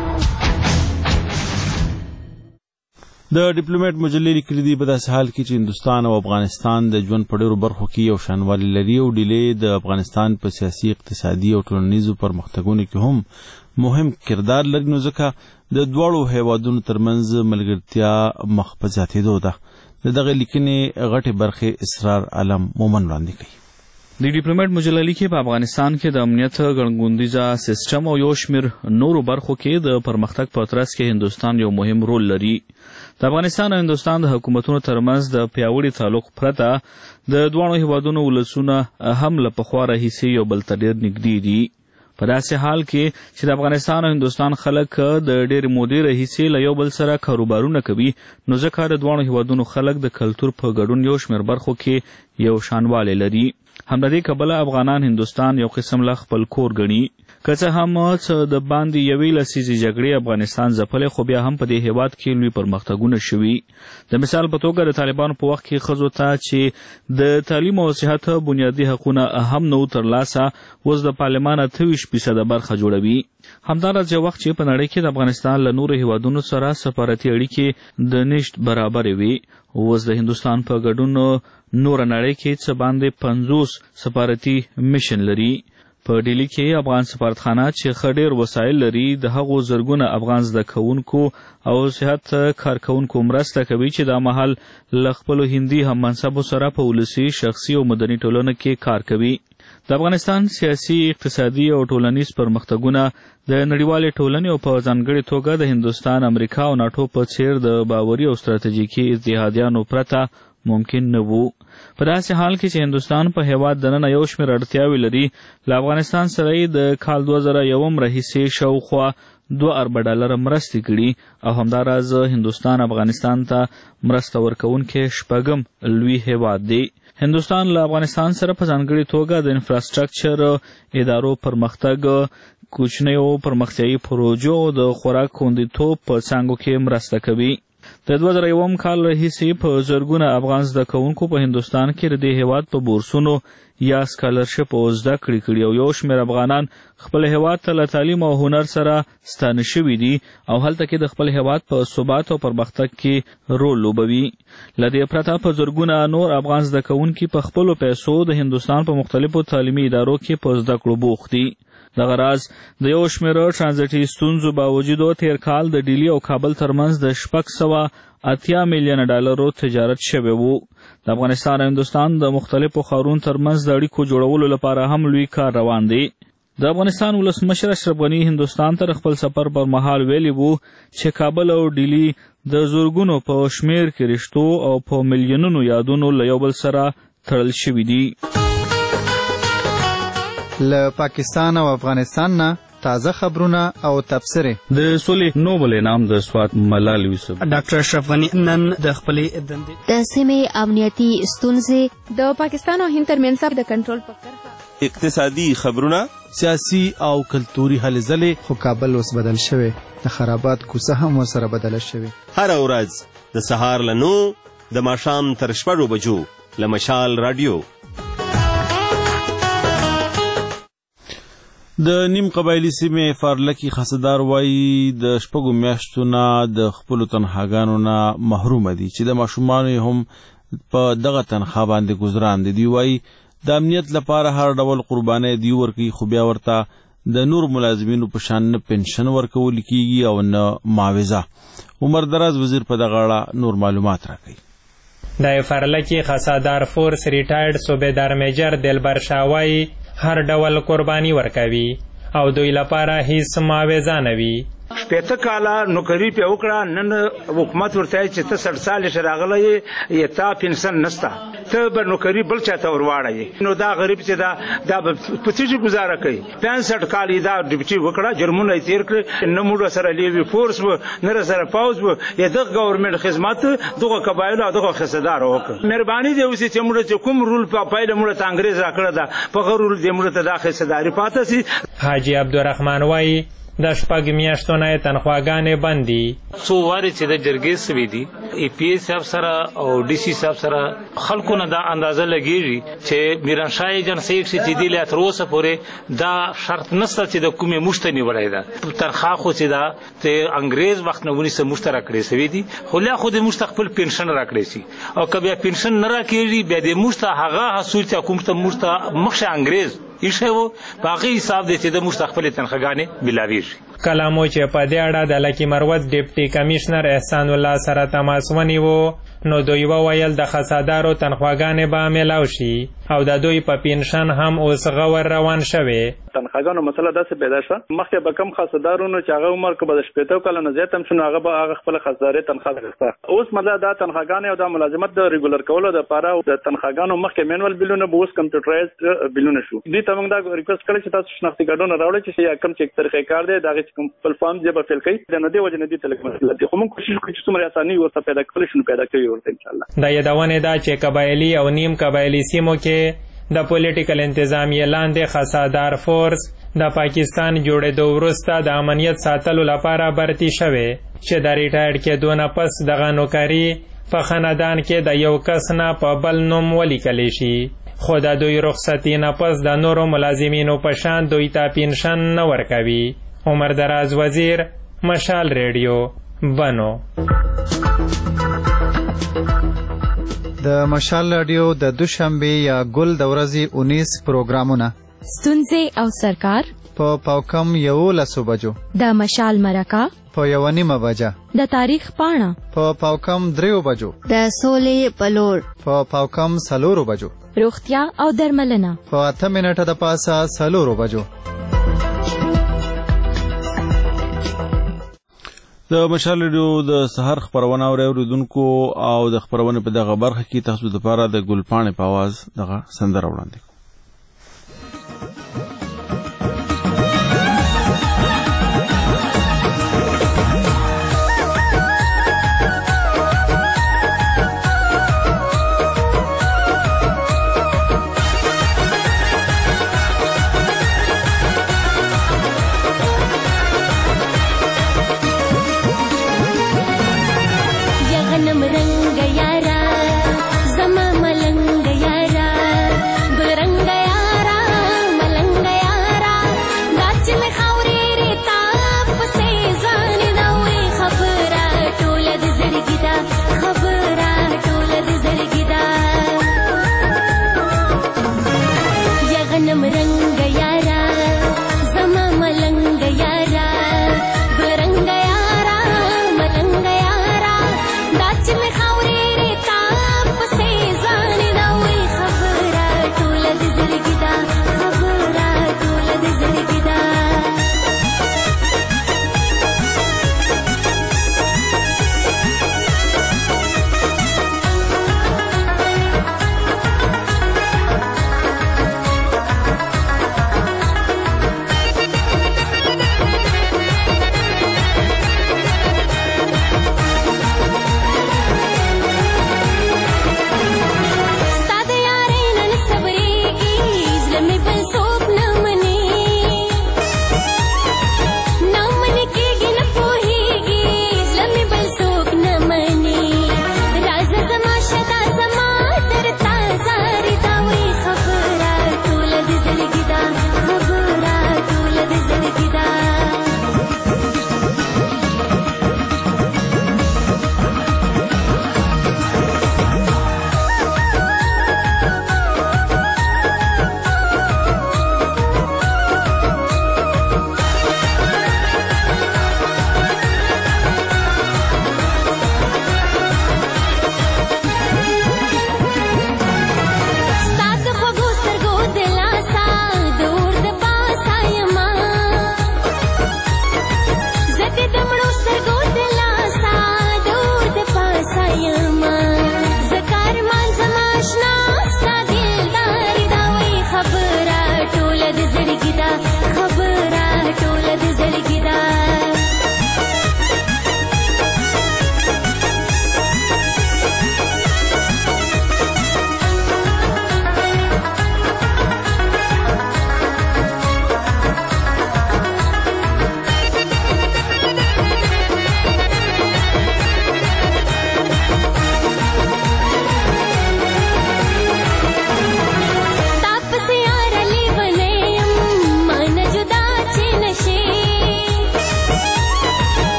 Speaker 1: د ډیپلوماټ مجلې لیکلي دي په داسې حال کې چې هندوستان او افغانستان د ژوند په ډېرو برخو کې یو شانوالی لري او ډیلې د افغانستان په سیاسي، اقتصادي او ټولنیزو پرمختګونو کې هم مهم کردار لري، نو ځکه د دواړو هیوادونو ترمنځ ملګرتیا مخ په زیاتېدو ده. د دغه لیکنې غټې برخې اسرار عالم مومن وړاندې کوي.
Speaker 18: د ډیپلوماټ مجله لیکي په افغانستان کې د امنیت ګڼګوندیزه سیستم او یو شمېر نورو برخو کې د پرمختګ په ترڅ کې هندوستان یو مهم رول لري. د افغانستان او هندوستان د حکومتونو ترمنځ د پیاوړي تعلق پرته د دواړو هیوادونو ولسونه هم له پخوا راهیسې یو بل ته ډېر نږدې دي. په داسې حال کې چې د افغانستان او هندوستان خلک د ډېرې مودې راهیسې له یو بل سره کاروبارونه کوي، نو ځکه د دواړو هیوادونو خلک د کلتور په ګډون یو شمېر برخو کې یو شانوالی لري. همدې کبله افغانان هندوستان یو قسم لا خپل کور ګڼي. که څه هم څه د باندې یوې لسیزې جګړې افغانستان ځپلی، خو بیا هم په دې هیواد کې لوی پرمختګونه شوي. د مثال په توګه د طالبانو په وخت کې ښځو ته چې د تعلیم او صحت بنیادي حقونه هم نه و ترلاسه، اوس د پارلمان اته ویشت فیصده برخه جوړوي. همداراز یو وخت چې په نړۍ کې د افغانستان له نورو هیوادونو سره سفارتي اړیکې د نشت برابرې وي، اوس د هندوستان په ګډون نوره نړۍ کې څه باندې پنځوس سفارتي میشن لري. په ډیلی کې افغان سفارتخانه چې ښه ډېر وسایل لري د هغو زرګونه افغان زده کوونکو او صحت کارکوونکو مرسته کوي چې دا مهال له خپلو هندي هم منصبو سره په ولسي، شخصي او مدني ټولنه کې کار کوي. د افغانستان سیاسي، اقتصادي او ټولنیز پرمختګونه د نړیوالې ټولنې او په ځانګړې توګه د هندوستان، امریکا او ناټو په څیر د باوري او ستراتیژیکي اتحادیانو پرته ممکن نه وو. په داسې حال کې چې هندوستان په هیواد دننه یو شمېر اړتیاوې لري، له افغانستان سره یې د کال دوه زره یوم راهیسې شاوخوا دوه اربه ډالره مرستې کړي او همداراز هندوستان افغانستان ته مرسته ورکوونکی شپږم لوی هیواد دی. هندوستان له افغانستان سره په ځانګړې توګه د انفراسټرکچر ادارو پرمختګ، کوچنیو پرمختیایي پروژو او د خوراک خوندیتوب په څانګو کې مرسته کوي. د دوه زره یوم کال راهیسې په زرګونه افغان زده کوونکو په هندوستان کې د دې هیواد په بورسونو یا سکالرشپ او زده کړې کړي او یو شمېر افغانان خپل هیواد ته له تعلیم او هنر سره ستانه شوي دي او هلته کې د خپل هیواد په ثبات او پرمختګ کې رول لوبوي. له دې پرته په زرګونه نور افغان زده کوونکي په خپلو پیسو د هندوستان په مختلفو تعلیمي ادارو کې په زده کړو بوخت دي. دغه راز د یو شمېره ټرانزیټي ستونزو باوجود تیر کال د ډیلی او کابل ترمنځ د شپږ سوه اتیا میلیونه ډالرو تجارت شوی و. د افغانستان او هندوستان د مختلفو ښارونو ترمنځ د اړیکو جوړولو لپاره هم لوی کار روان دی. د افغانستان ولسمشر اشرف غني هندوستان ته خپل سفر پر مهال ویلي وو چې کابل او ډیلی د زورګونو په شمیر کې رشتو او په میلیونونو یادونو له یو بل سره تړل شوي دي.
Speaker 16: له پاکستان او افغانستان نه تازه خبرونه او تبصره.
Speaker 25: د سولې نوبل انعام د سوات ملال یوسف
Speaker 7: ډاکټر اشرف غني نن د خپلې دندې
Speaker 9: د سیمې امنیتي ستونزې
Speaker 11: د پاکستان او هند ترمنځ د کنټرول په کرښه
Speaker 25: اقتصادي خبرونه
Speaker 1: سیاسي او کلتوري هلې ځلې.
Speaker 16: خو کابل اوس بدل شوی، د خرابات کوڅه هم ورسره بدله شوې.
Speaker 25: هره ورځ د سهار له نو د ماښام تر شپږو بجو له مشال راډیو.
Speaker 1: د نیم قبایلي سیمې فارلکي خاصدار وایي د شپږو میاشتو نه د خپلو تنخواګانو نه محرومه دي چې د ماشومانو هم په دغه تنخوا باندې ګزران دي. دوی وایي د امنیت لپاره هر ډول قربانۍ دی ورکوي، خو بیا ورته د نور ملازمینو په شان نه پنشن ورکول کیږي او نه معاوضه. عمر دراز وزیر په دغه اړه نور معلومات راکوي.
Speaker 12: د فارلکي خاصدار فورس ریټایرډ صوبیدار میجر دلبر شاه وایي هر ډول قرباني ورکوي او دوی لپاره هیڅ معاوضه نه وي.
Speaker 13: شپېته کاله نوکري پې وکړه، نن حکومت ورته چې ته سل سالې شه راغلی یې تا پنسن نسته، ته به نوکري بل چا ته ور واړوې. نو دا غریب چې دا دا به په څه شي ګزاره کوي؟ پنځه کال یې دا ډیوټي وکړه، جرمونه یې تېر کړي، نه موږ سره لیوي فورس و نه سره پوځ و. یې دغه ګورنمنټ خدمت دغه قبایلو او دغه خصدار وکړه. مهرباني دې وسي چې موږ چې کوم رول په پایله موږ ته انګريز راکړه ده په غو رول دې موږ ته دا خصداري پاتې سي.
Speaker 12: حاجی عبدالرحمن وایي د شپږ میاشتو نه یې تنخواګانې بند دي.
Speaker 14: څو وارې چې د جرګې سوي دي ای پی ایس صاحب سره او ډي سي صاحب سره خلکو نه دا اندازه لګېږي چې میرانشاه جنسیب چې چې دی لا تر اوسه پورې دا شرط نشته چې د کومې موږ ته نیولی ده. تنخوا خو چې دا د انګریز وخت نه ونیسه موږ ته راکړې سوي دي، خو لا خو د موږ ته خپل پنشن راکړی سي او که بیا پنشن نه راکېږي بیا د موږ ته هغه حصول چې کوم ته موږ ته مخکې انګریز ایښی و په هغې حساب دی چې د موږ ته خپلې تنخواګانې میلاویږي.
Speaker 12: کله مو چې په دې اړه د لکي مروت ډیپټي کمیشنر احسان الله سره تماس ونیو نو دوی وویل د خاصدارو تنخواګانې به میلاو شي او د دوی په پنشن هم اوس غور روان شوی.
Speaker 13: تنخواګانو مسله داسې پیدا شوه، مخکې به کم خاصدارونو چې هغه عمر که به د شپېتو کاله نه زیات هم شو نو هغه به هغه خپله خاصداري تنخوا اخیسته. اوس مطلب دا تنخواګانې او دا ملازمت د ریګولر کولو دپاره د تنخواګانو مخکې مینول بلونه به اوس کمپیوټرایزډ بلونه شو. دوی ته موږ دا ریکوست کړی چې تاسو شناختي کارډونه راوړئ چې یا کم چې طریقې کار دی د هغې چې کوم خپل فارم دی به فیل کوي د نه دې وجې نه دې ته لږ مسله دي، خو موږ کوشش کوو چې څومره اساني ورته پیدا کولی شو نو پیدا کوي ورته انشاءالله.
Speaker 12: د یادونې ده چې قبایلي او نیم قبایلي سیمو کې د پولیټیکل انتظامیې لاندې خاصدار فورس د پاکستان جوړېدو وروسته د امنیت ساتلو لپاره برتي شوی چې د ریټایرډ کېدو نه پس دغه نوکري په خاندان کې د یو کس نه په بل نوم ولیکلی شي، خو د دوی رخصتي نه پس د نورو ملازمینو په شان دوی ته پنشن نه ورکوي. عمر دراز وزیر، مشال ریډیو، بنو.
Speaker 16: د مشال رادیو د دوشنبه یا ګل د ورځې اونیس پروګرامونه
Speaker 11: ستونزې او سرکار
Speaker 16: په پاوکم یولسو بجو،
Speaker 11: د مشال مرکه
Speaker 16: په یو نیمه بجه،
Speaker 11: د تاریخ پاڼه
Speaker 16: په پاوکم دریو بجو،
Speaker 9: د سولې پلور
Speaker 16: په پاوکم سلورو بجو،
Speaker 11: روغتیا او درملنه
Speaker 16: په اته منټه د پاسه سلورو بجو.
Speaker 1: د مشال رادیو د سحر خبرونه اوریدونکو او د خبرونه په دغه برخه کې تاسو لپاره د ګلپاڼې په आवाज دغه سندره وړاندې
Speaker 15: रंग यारा जमा मलंग यारा रंग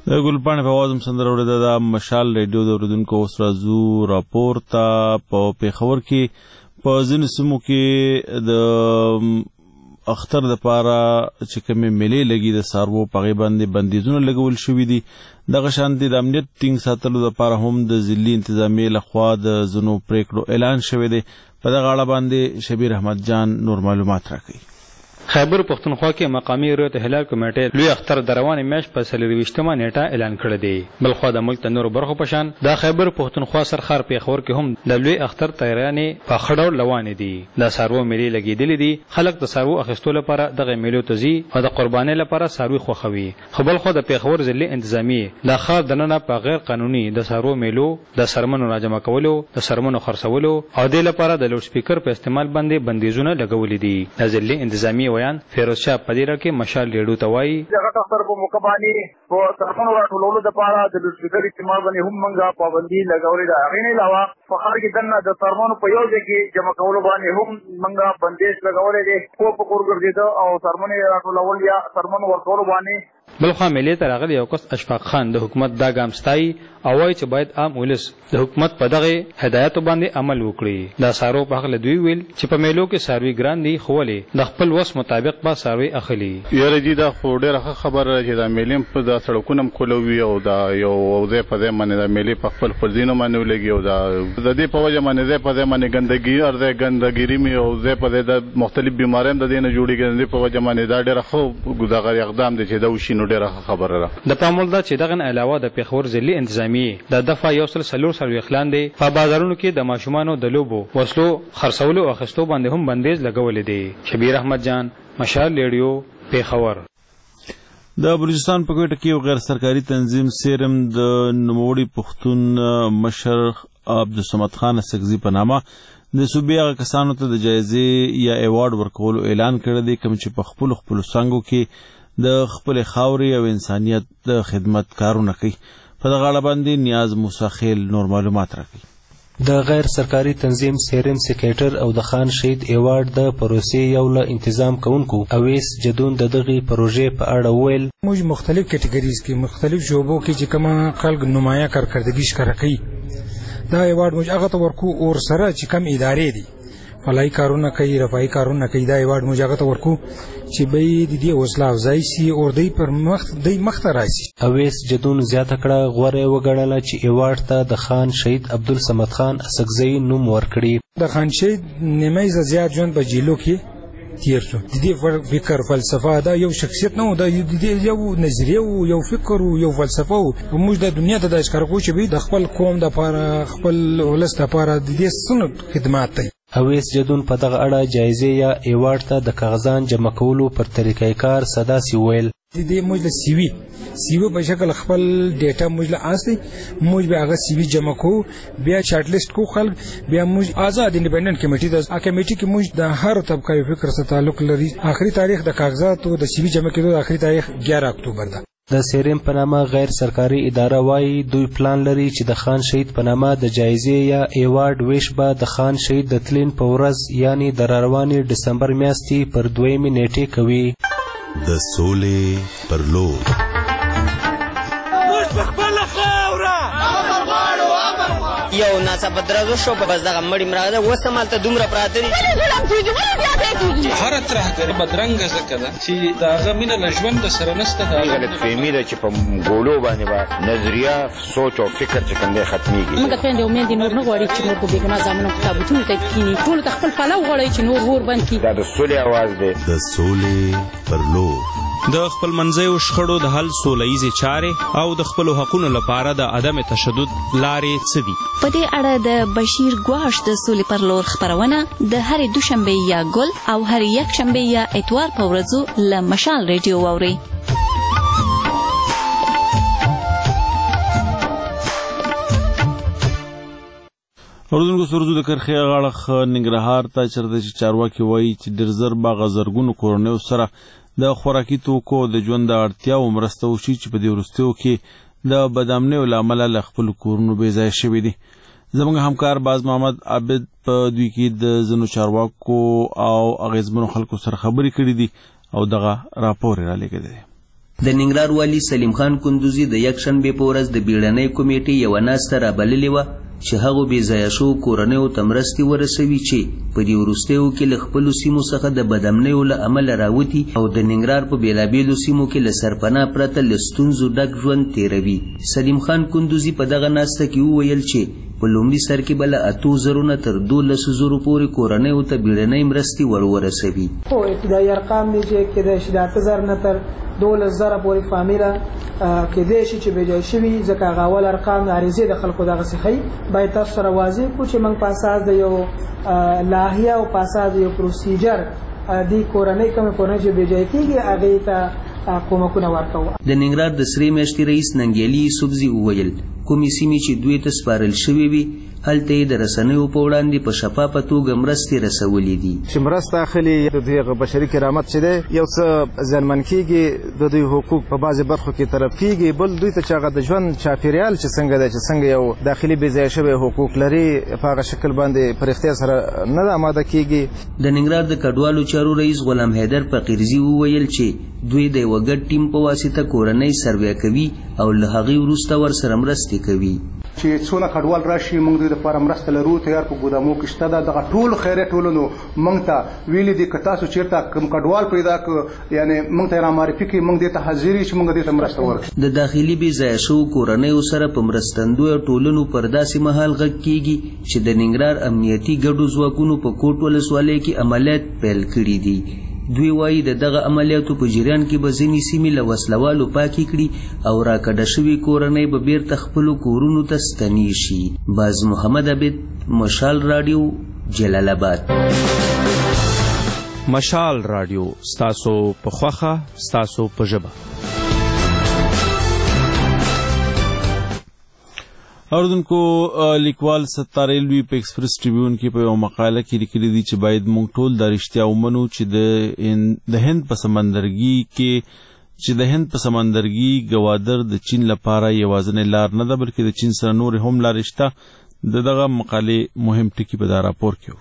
Speaker 1: د ګلپاڼې په आवाज هم سندره اورېده د مشال ریډیو د اورېدونکو اوس راځو راپور ته. په پېښور کې په ځینو سیمو کې د اختر دپاره چې کومې میلې لګي د څاروو په هغې باندې بندیزونه لګول شوي دي. دغه شانتې د امنیت ټینګ ساتلو دپاره هم د ضلعي انتظامیې لخوا د ځینو پرېکړو اعلان شوی دی. په دغه اړه باندې شبیر احمد جان نور معلومات راکوي.
Speaker 15: خیبر پښتونخوا کې مقامي رویت هلال کمیټې لوی اختر د روانې میاشت په څلرویشتمه نیټه اعلان کړی دی. بلخوا د ملک د نورو برخو په شان د خیبر پښتونخوا سرخار پېښور کې هم د لوی اختر تیاریانې په ښه ډول روانې دي. د څاروو میلې لګېدلې دي. خلک د څاروو اخیستو لپاره دغه میلو ته ځي او د قربانۍ لپاره څاروي خوښوي. خو بلخوا د پېښور ضلعي انتظامیې د ښار دننه په غیر قانوني د څاروو میلو د څرمنو راجمع کولو د څرمنو خرڅولو او دې لپاره د لوډ سپیکر په استعمال باندې بندیزونه لګولي دي. د ضلعي انتظامیې ویان فیروز شاه پدیره کې مشال ریډیو ته وایي
Speaker 19: دغه اختر په موقع باندې په څرمنو راټولولو دپاره د لوډ سپیکر استعمال باندې هم موږ پابندي لګولې ده. هغې نه علاوه په ښار کې دننه د څرمنو په یو ځای کې جمع کولو باندې هم موږ بندیز لګولی دی. کور په کور ګرځېده او څرمنې راټولول یا څرمنو ورکولو باندې.
Speaker 15: بلخوا میلې ته راغلی یو کس اشفاق خان د حکومت دا ګام ستایي او وایي چې باید عام ولس د حکومت په دغه هدایاتو باندې عمل وکړي. دا څارو په هکله دوی ویل چې په میلو کې څاروي ګران دي خو ولې د خپل وس مطابق به څاروي اخلي.
Speaker 20: یاره جي دا خو ډېره ښه خبره ده چې دا میلې په دا سړکونه هم کولوي او دا یو ځای په ځای باندې دا میلې په خپل فرضینو باندې ولګي او دا د دې په وجه باندې ځای په ځای باندې ګندګي هر ځای ګندګیري مې او ځای په ځای د مختلف بیمارۍ هم د دې نه جوړېږي. د دې په وجه باندې دا ډېره ښه دغه اقدام دی چې دا وشي نو ډېره ښه خبره ده.
Speaker 15: د پامول ده چې دغه علاوه د پېښور ضلعي انتظامیې د دفعه یو سل څلور څلوېښت لاندې په بازارونو کې د ماشومانو د لوبو وسلو خرڅولو او اخیستو باندې هم بندیز لګولی دی. شبیر احمد جان مشال ریډیو پېښور.
Speaker 1: د بلوچستان په کوټه کې یو غیر سرکاري تنظیم سیرم د نوموړي پښتون مشر عبدالصمد خان سکزي په نامه د صوبې هغه کسانو ته د جایزې یا ایوارډ ورکولو اعلان کړی دی کوم چې په خپلو خپلو څانګو کې د خپل خاورې او انسانیت د خدمت کارونه کوي. په دغه اړه باندې نیاز موسی خیل نور معلومات راکوي.
Speaker 21: د غیر سرکاري تنظیم سیرم سیکریټر او د خان شهید ایوارډ د پروسې یو له انتظام کوونکو اویس جدون د دغه پروژې په اړه ویل
Speaker 22: موږ مختلف کټګریز کې مختلف شعبو کې چې کومه خلک نمایاں کارکردګي ښکاره کوي دا ایوارډ موږ هغه ته ورکو اور سره چې کم ادارې دي فلاحي کارونه کوي رفاهي کارونه کوي. دا ایوارډ موږ هغه ته ورکو چې به یې د دې حوصله افزایي سي او دوی پر مخ دوی مخته راشي.
Speaker 21: اویس جدون زیاته کړه غوره یې وګڼله چې ایوارډ ته د خان شهید عبدالصمد خان اسکزی نوم ورکړي.
Speaker 22: د خان شهید نیمه زیات ژوند په جیلو کې تیر شو. د دې فکر فلسفه دا یو شخصیت نه و دا یو نظریه و یو فکر و یو فلسفه و. موږ د دنیا ته دا ښکاره کوو چې د خپل قوم دپاره خپل ولس دپاره د دې څونه خدمات دی.
Speaker 21: اویس جدون په دغه اړه جایزې یا ایوارډ ته د کاغذان جمع کولو پر طریقې کار سداسې ویل
Speaker 22: د دې موږ له سی وي سی وي په شکل خپل ډیټا موږ له آس دی موږ به هغه سی وي جمع کوو بیا چارټ لیست کوو خلک بیا موږ آزاد انډیپندنت کمیټي ده. هغه کمیټي کې موږ د هر طبقه فکر سره تعلق لري. آخري تاریخ د کاغذاتو د سی وي جمع کېدو د آخري تاریخ یازده اکتوبر ده.
Speaker 21: د سیرم په نامه غیر سرکاري اداره وایي دوی پلان لري چې د خان شهید په نامه د جایزې یا ایوارډ ویش به د خان شهید د تلین په ورځ یعنی د راروانې ډسمبر میاشتې پر دویمې نیټې کوي.
Speaker 5: د سولې پر لور
Speaker 26: یو ناڅاپه درز وشو بس دغه مړي مراغله اوس همالته دومره پراته دي.
Speaker 27: هره ترهګري بدرنګه ځکه ده چې د هغه مینه له ژونده سره نشته.
Speaker 23: دا غلطفهمي ده چې په ګولو باندې به نظریه سوچ او فکر چې کوم دی ختمیږي.
Speaker 24: موږ خویندې او میندې نور نه غواړي چې نور په بېګناه زامنو په تابوتونو کې کښېني. ټولو ته خپل پلو غواړي چې نور اور بند کړي.
Speaker 23: دا د سولې اواز دی.
Speaker 5: د سولې پر لور
Speaker 25: د خپل منځیو شخړو د حل سوله ییزې چارې او د خپلو حقونو لپاره د عدم تشدد لارې څه دي.
Speaker 17: په دې اړه د بشیر ګواش د سولې پر لور خپرونه د هرې دوشنبې یا ګل او هرې یکشنبې یا اتوار په ورځو له مشال ریډیو واورئ.
Speaker 1: اردوونکو سرزو د کرخې غاړه ننګرهار ته چېرته چې چارواکي وایي چې ډېر زر به هغه زرګونو کورنیو سره د خوراکي توکو د ژوند د اړتیاوو مرسته وشي چې په دې وروستیو کې د بدامنیو له امله له خپلو کورونو بې ځایه شوي دي. زموږ همکار باز محمد عابد په دوی کې د ځینو چارواکو او اغېزمنو خلکو سره خبرې کړې دي او دغه راپور یې رالیږلی دی.
Speaker 2: د ننګرهار والي سلیم خان کندوزي د یکشنبې په ورځ د بیړنۍ کمیټې یوه ناسته رابللې وه چې هغو بې ځایه شوو کورنیو ته مرستې ورسوي چې په دې وروستیو کې له خپلو سیمو څخه د بدامنیو له امله راوتي او د ننګرهار په بېلابېلو سیمو کې له سرپناه پرته له ستونزو ډک ژوند تېروي. سلیم خان کندوزي په دغه ناسته کې وویل چې په لومړي سر کې به له اتو زرو نه تر دولسو زرو پورې کورنیو ته بیړنۍ مرستې ور ورسوي.
Speaker 3: خو ابتدایي ارقام دي چې کېدای شي د اته زره نه تر دولس زره پورې فامیله کېدای شي چې بې ځای شوي، ځکه هغه اول ارقام د عریضې د خلکو دغسې ښیي. باید تاسو سره واضح کړو چې موږ په اساس د یو لایحې او په اساس د یو پروسیجر دې کورنۍ کومې کورنۍ چې بې ځای کېږي هغې ته کومکونه ورکوو.
Speaker 2: د ننګرهار د سرې میاشتې رئیس ننګیالي یوسفزي وویل کومې سیمې چې دوی ته سپارل شوې وي هلته یې د رسنیو په وړاندې په شفافه توګه مرستې رسولې دي.
Speaker 4: چې مرسته اخلي د دوی هغه بشري کرامت چې دی یو څه زیانمن کېږي، د دوی حقوق په بعضې برخو کې طلب کېږي، بل دوی ته چې هغه د ژوند چاپېریال چې څنګه دی چې څنګه یو داخلي بې ځایه شوی حقوق لري په هغه شکل باندې په رښتیا سره نه آماده کېږي.
Speaker 2: د ننګرهار د کډوالو چارو رئیس غلام حیدر فقیرزي وویل چې دوی د یوه ګډ ټیم په واسطه کورنۍ سروې کوي او له هغې وروسته ورسره مرستې کوي.
Speaker 6: چې څونه کډوال راشي موږ دوی لپاره مرسته لرو، تیار په ګودامو کې شته ده. دغه ټولو خیریه ټولنو موږ ته ویلي دي که تاسو چېرته کوم کډوال پیدا کړو یعنې موږ ته یې رامعرفي کړي، موږ دې ته حاضر یو چې موږ دې ته مرسته ورکړو.
Speaker 2: د داخلي بې ځایه شوو کورنیو سره په مرستندویو ټولنو پر داسې مهال غږ کېږي چې د ننګرهار امنیتي ګډو ځواکونو په کوټ ولسوالۍ کې عملیات پیل کړي دي. دوی وایي د دغه عملیاتو په جریان کې به ځینې سیمې له وسلوالو پاکې کړي او راکډه شوي کورنۍ به بیرته خپلو کورونو ته ستنې شي. باز محمد عبید، مشال راډیو، جلال آباد.
Speaker 25: مشال راډیو ستاسو په خوښه ستاسو په ژبه.
Speaker 1: اوردونکو لیکوال ستار الوی په ایکسپریس ټریبیون کې په یو مقاله کې لیکلي دي چې باید موږ ټول دا رښتیا ومنو چې د هند په سمندرګي کې چې د هند په سمندرګي ګوادر د چین لپاره یوازینۍ لار نه ده بلکې د چین سره نورې هم لارې شته. د دغه مقالې مهم ټکي په دا راپور کې و.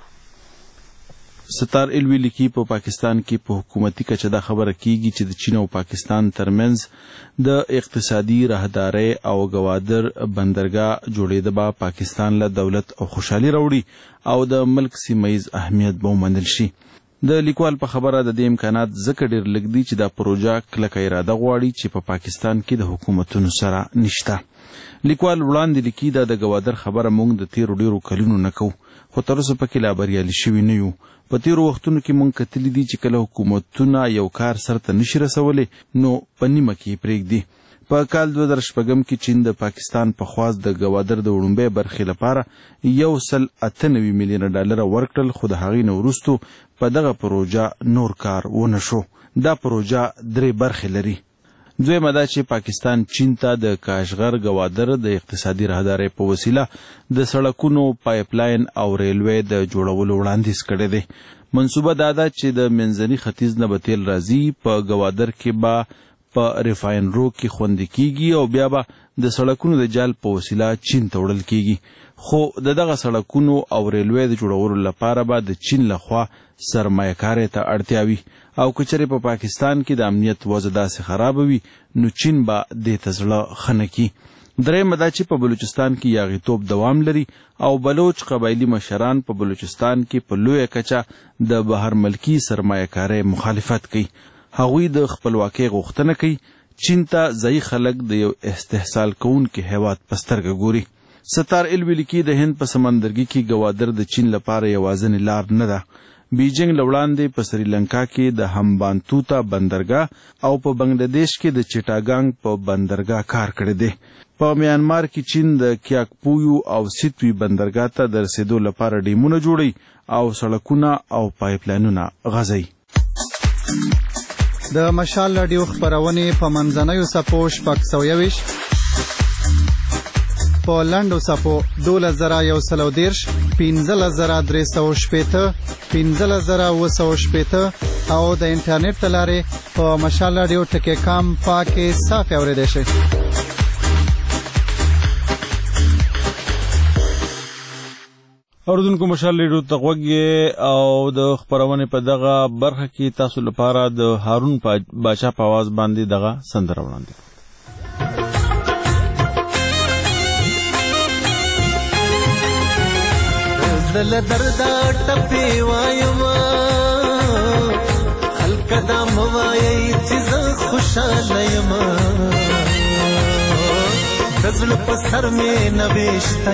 Speaker 1: ستار الوی لیکي په پاکستان کې په حکومتي کچه دا خبره کیږي چې د چین او پاکستان ترمنځ د اقتصادي راهدارۍ او ګوادر بندرګاه جوړېده به پاکستان له دولت او خوشحالي راوړي او د ملک سیمهییز اهمیت به ومنل شي. د لیکوال په خبره د دې امکانات ځکه ډېر لږ دي چې دا پروژه کلکه اراده غواړي چې په پاکستان کې د حکومتونو سره نشته. لیکوال وړاندې لیکي دا د ګوادر خبره موږ د تیرو ډېرو کلونو نه کوو، خو تر اوسه پکې لا بریالي شوي نه یو. په تیرو وختونو کې موږ کتلي دي چې کله حکومتونه یو کار سرته نشي رسولی نو په نیمه کې یې پرېږدي. په کال دوه زره شپږم کې چین د پاکستان په خواست د ګوادر د وړومبۍ برخې لپاره یو سل اته نوي میلیونه ډالره ورکړل، خو د هغې نه وروستو په دغه پروژه نور کار ونه شو. دا پروژه درې برخې لري. دویمه دا چې پاکستان چین ته د کاشغر ګوادر د اقتصادي راهدارۍ په وسیله د سړکونو پایپ لاین او ریلوی د جوړولو وړاندیز کړی دی. منصوبه دا ده چې د منځني ختیځ نه به تیل راځي، په ګوادر کې به په ریفاینرو کې خوندي کیږي او بیا به د سړکونو د جال په وسیله چین ته وړل کیږي. خو د دغه سړکونو او ریلوی د جوړولو لپاره به د چین لخوا سرمایه کارۍ ته اړتیا وي او که چېرې په پاکستان کې د امنیت وضع داسې خرابه وي نو چین به دې ته زړه ښه نه کړي. درېیمه دا چې په بلوچستان کې یاغیتوب دوام لري او بلوچ قبایلي مشران په بلوچستان کې په لویه کچه د بهر ملکي سرمایه کارۍ مخالفت کوي. هغوی د خپلواکۍ غوښتنه کوي. چین ته ځایي خلک د یو استحصال کوونکي هیواد په سترګه ګوري. ستار الوی لیکي د هند په سمندرګي کې ګوادر د چین لپاره یوازینۍ لار نه ده. بیجنګ له وړاندې په سریلنکا کې د همبانتوتا بندرګاه او په بنګلادیش کې د چټاګانګ په بندرګاه کار کړی دی. په میانمار کې چین د کیاکپویو او سیتوي بندرګاه ته د رسیدو لپاره ډیمونه جوړوي او سړکونه او پایپ لاینونه غځوي.
Speaker 16: د مشال راډیو خپرونې په منځنیو څپو شپږ سوه یوویشت، په لنډو څپو دولس زره یو سل او دېرش، پنځلس زره درې سوه شپېته، پنځلس زره اووه سوه شپېته او د انټرنیټ له لارې په مشال راډیو ټکي کام پاکې صافې اورېدی شئ.
Speaker 1: اوردونکو مشال ریډیو ته غوږ او د خپرونې په دغه برخه کې تاسو لپاره د هارون باچا په आवाज باندې دغه سندره وړاندې
Speaker 7: دل دردا ټپي وایما خلک دا موایي چې زه خوشاله یم د زړه په سر مې نوشته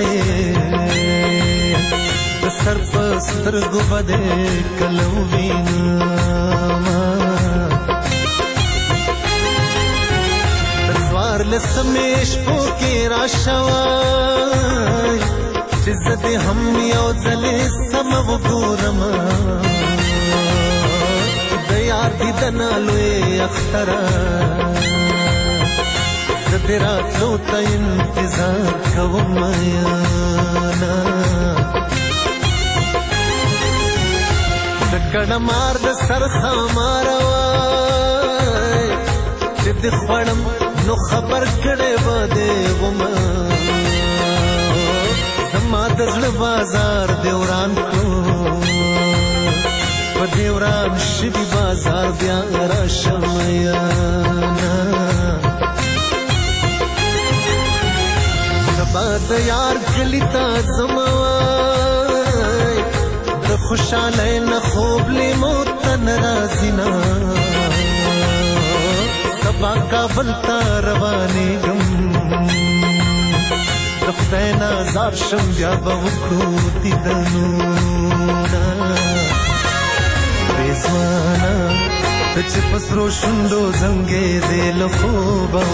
Speaker 7: د سر په سترګو به دې کله ووینم د څوارلسمې شپو کې راشوی چې زه دې هم یو ځلې سمه وګورم د یار دیدنه لوی اختره زه دې راتلو ته انتظار کوم یاره د کڼه مار د سر خمار وای چې دې خوړم نو خبر کړې به دې ومه زما د زړه بازار دې وران کړو په دې وران شوي بازار بیا راشم یاره سبا د یار کلي ته ځمه خوشاله نه خوب لیمو تن راځي نه سبا کابل ته روانېږم د خدای نه ازار شم بیا به وکړو دیدنونه رضوانه ته چې په سرو شونډو زنګېدې له خوبه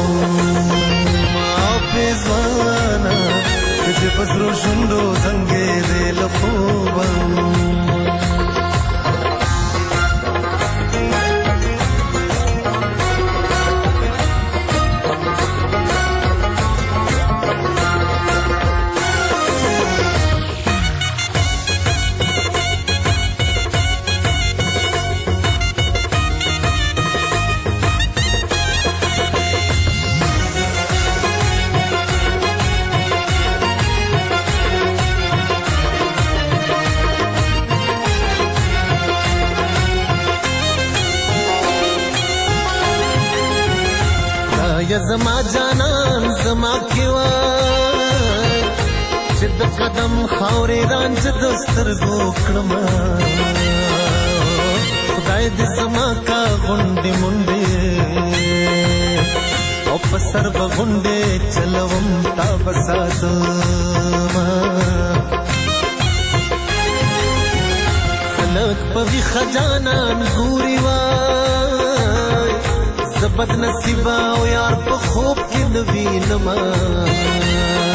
Speaker 7: رضوانه ته چې په سرو شونډو زنګېدې له خوبه یا زما جانان زما کیوای چې د قدم خاورې رانج د سترګو کړم خدای دې زما کا غونډې منډې او په سر به غونډې چلوم تا به ساتم خلک په ویښه جانان ګوري وای زه بد نصیبه او یار په خوب کې نه وینم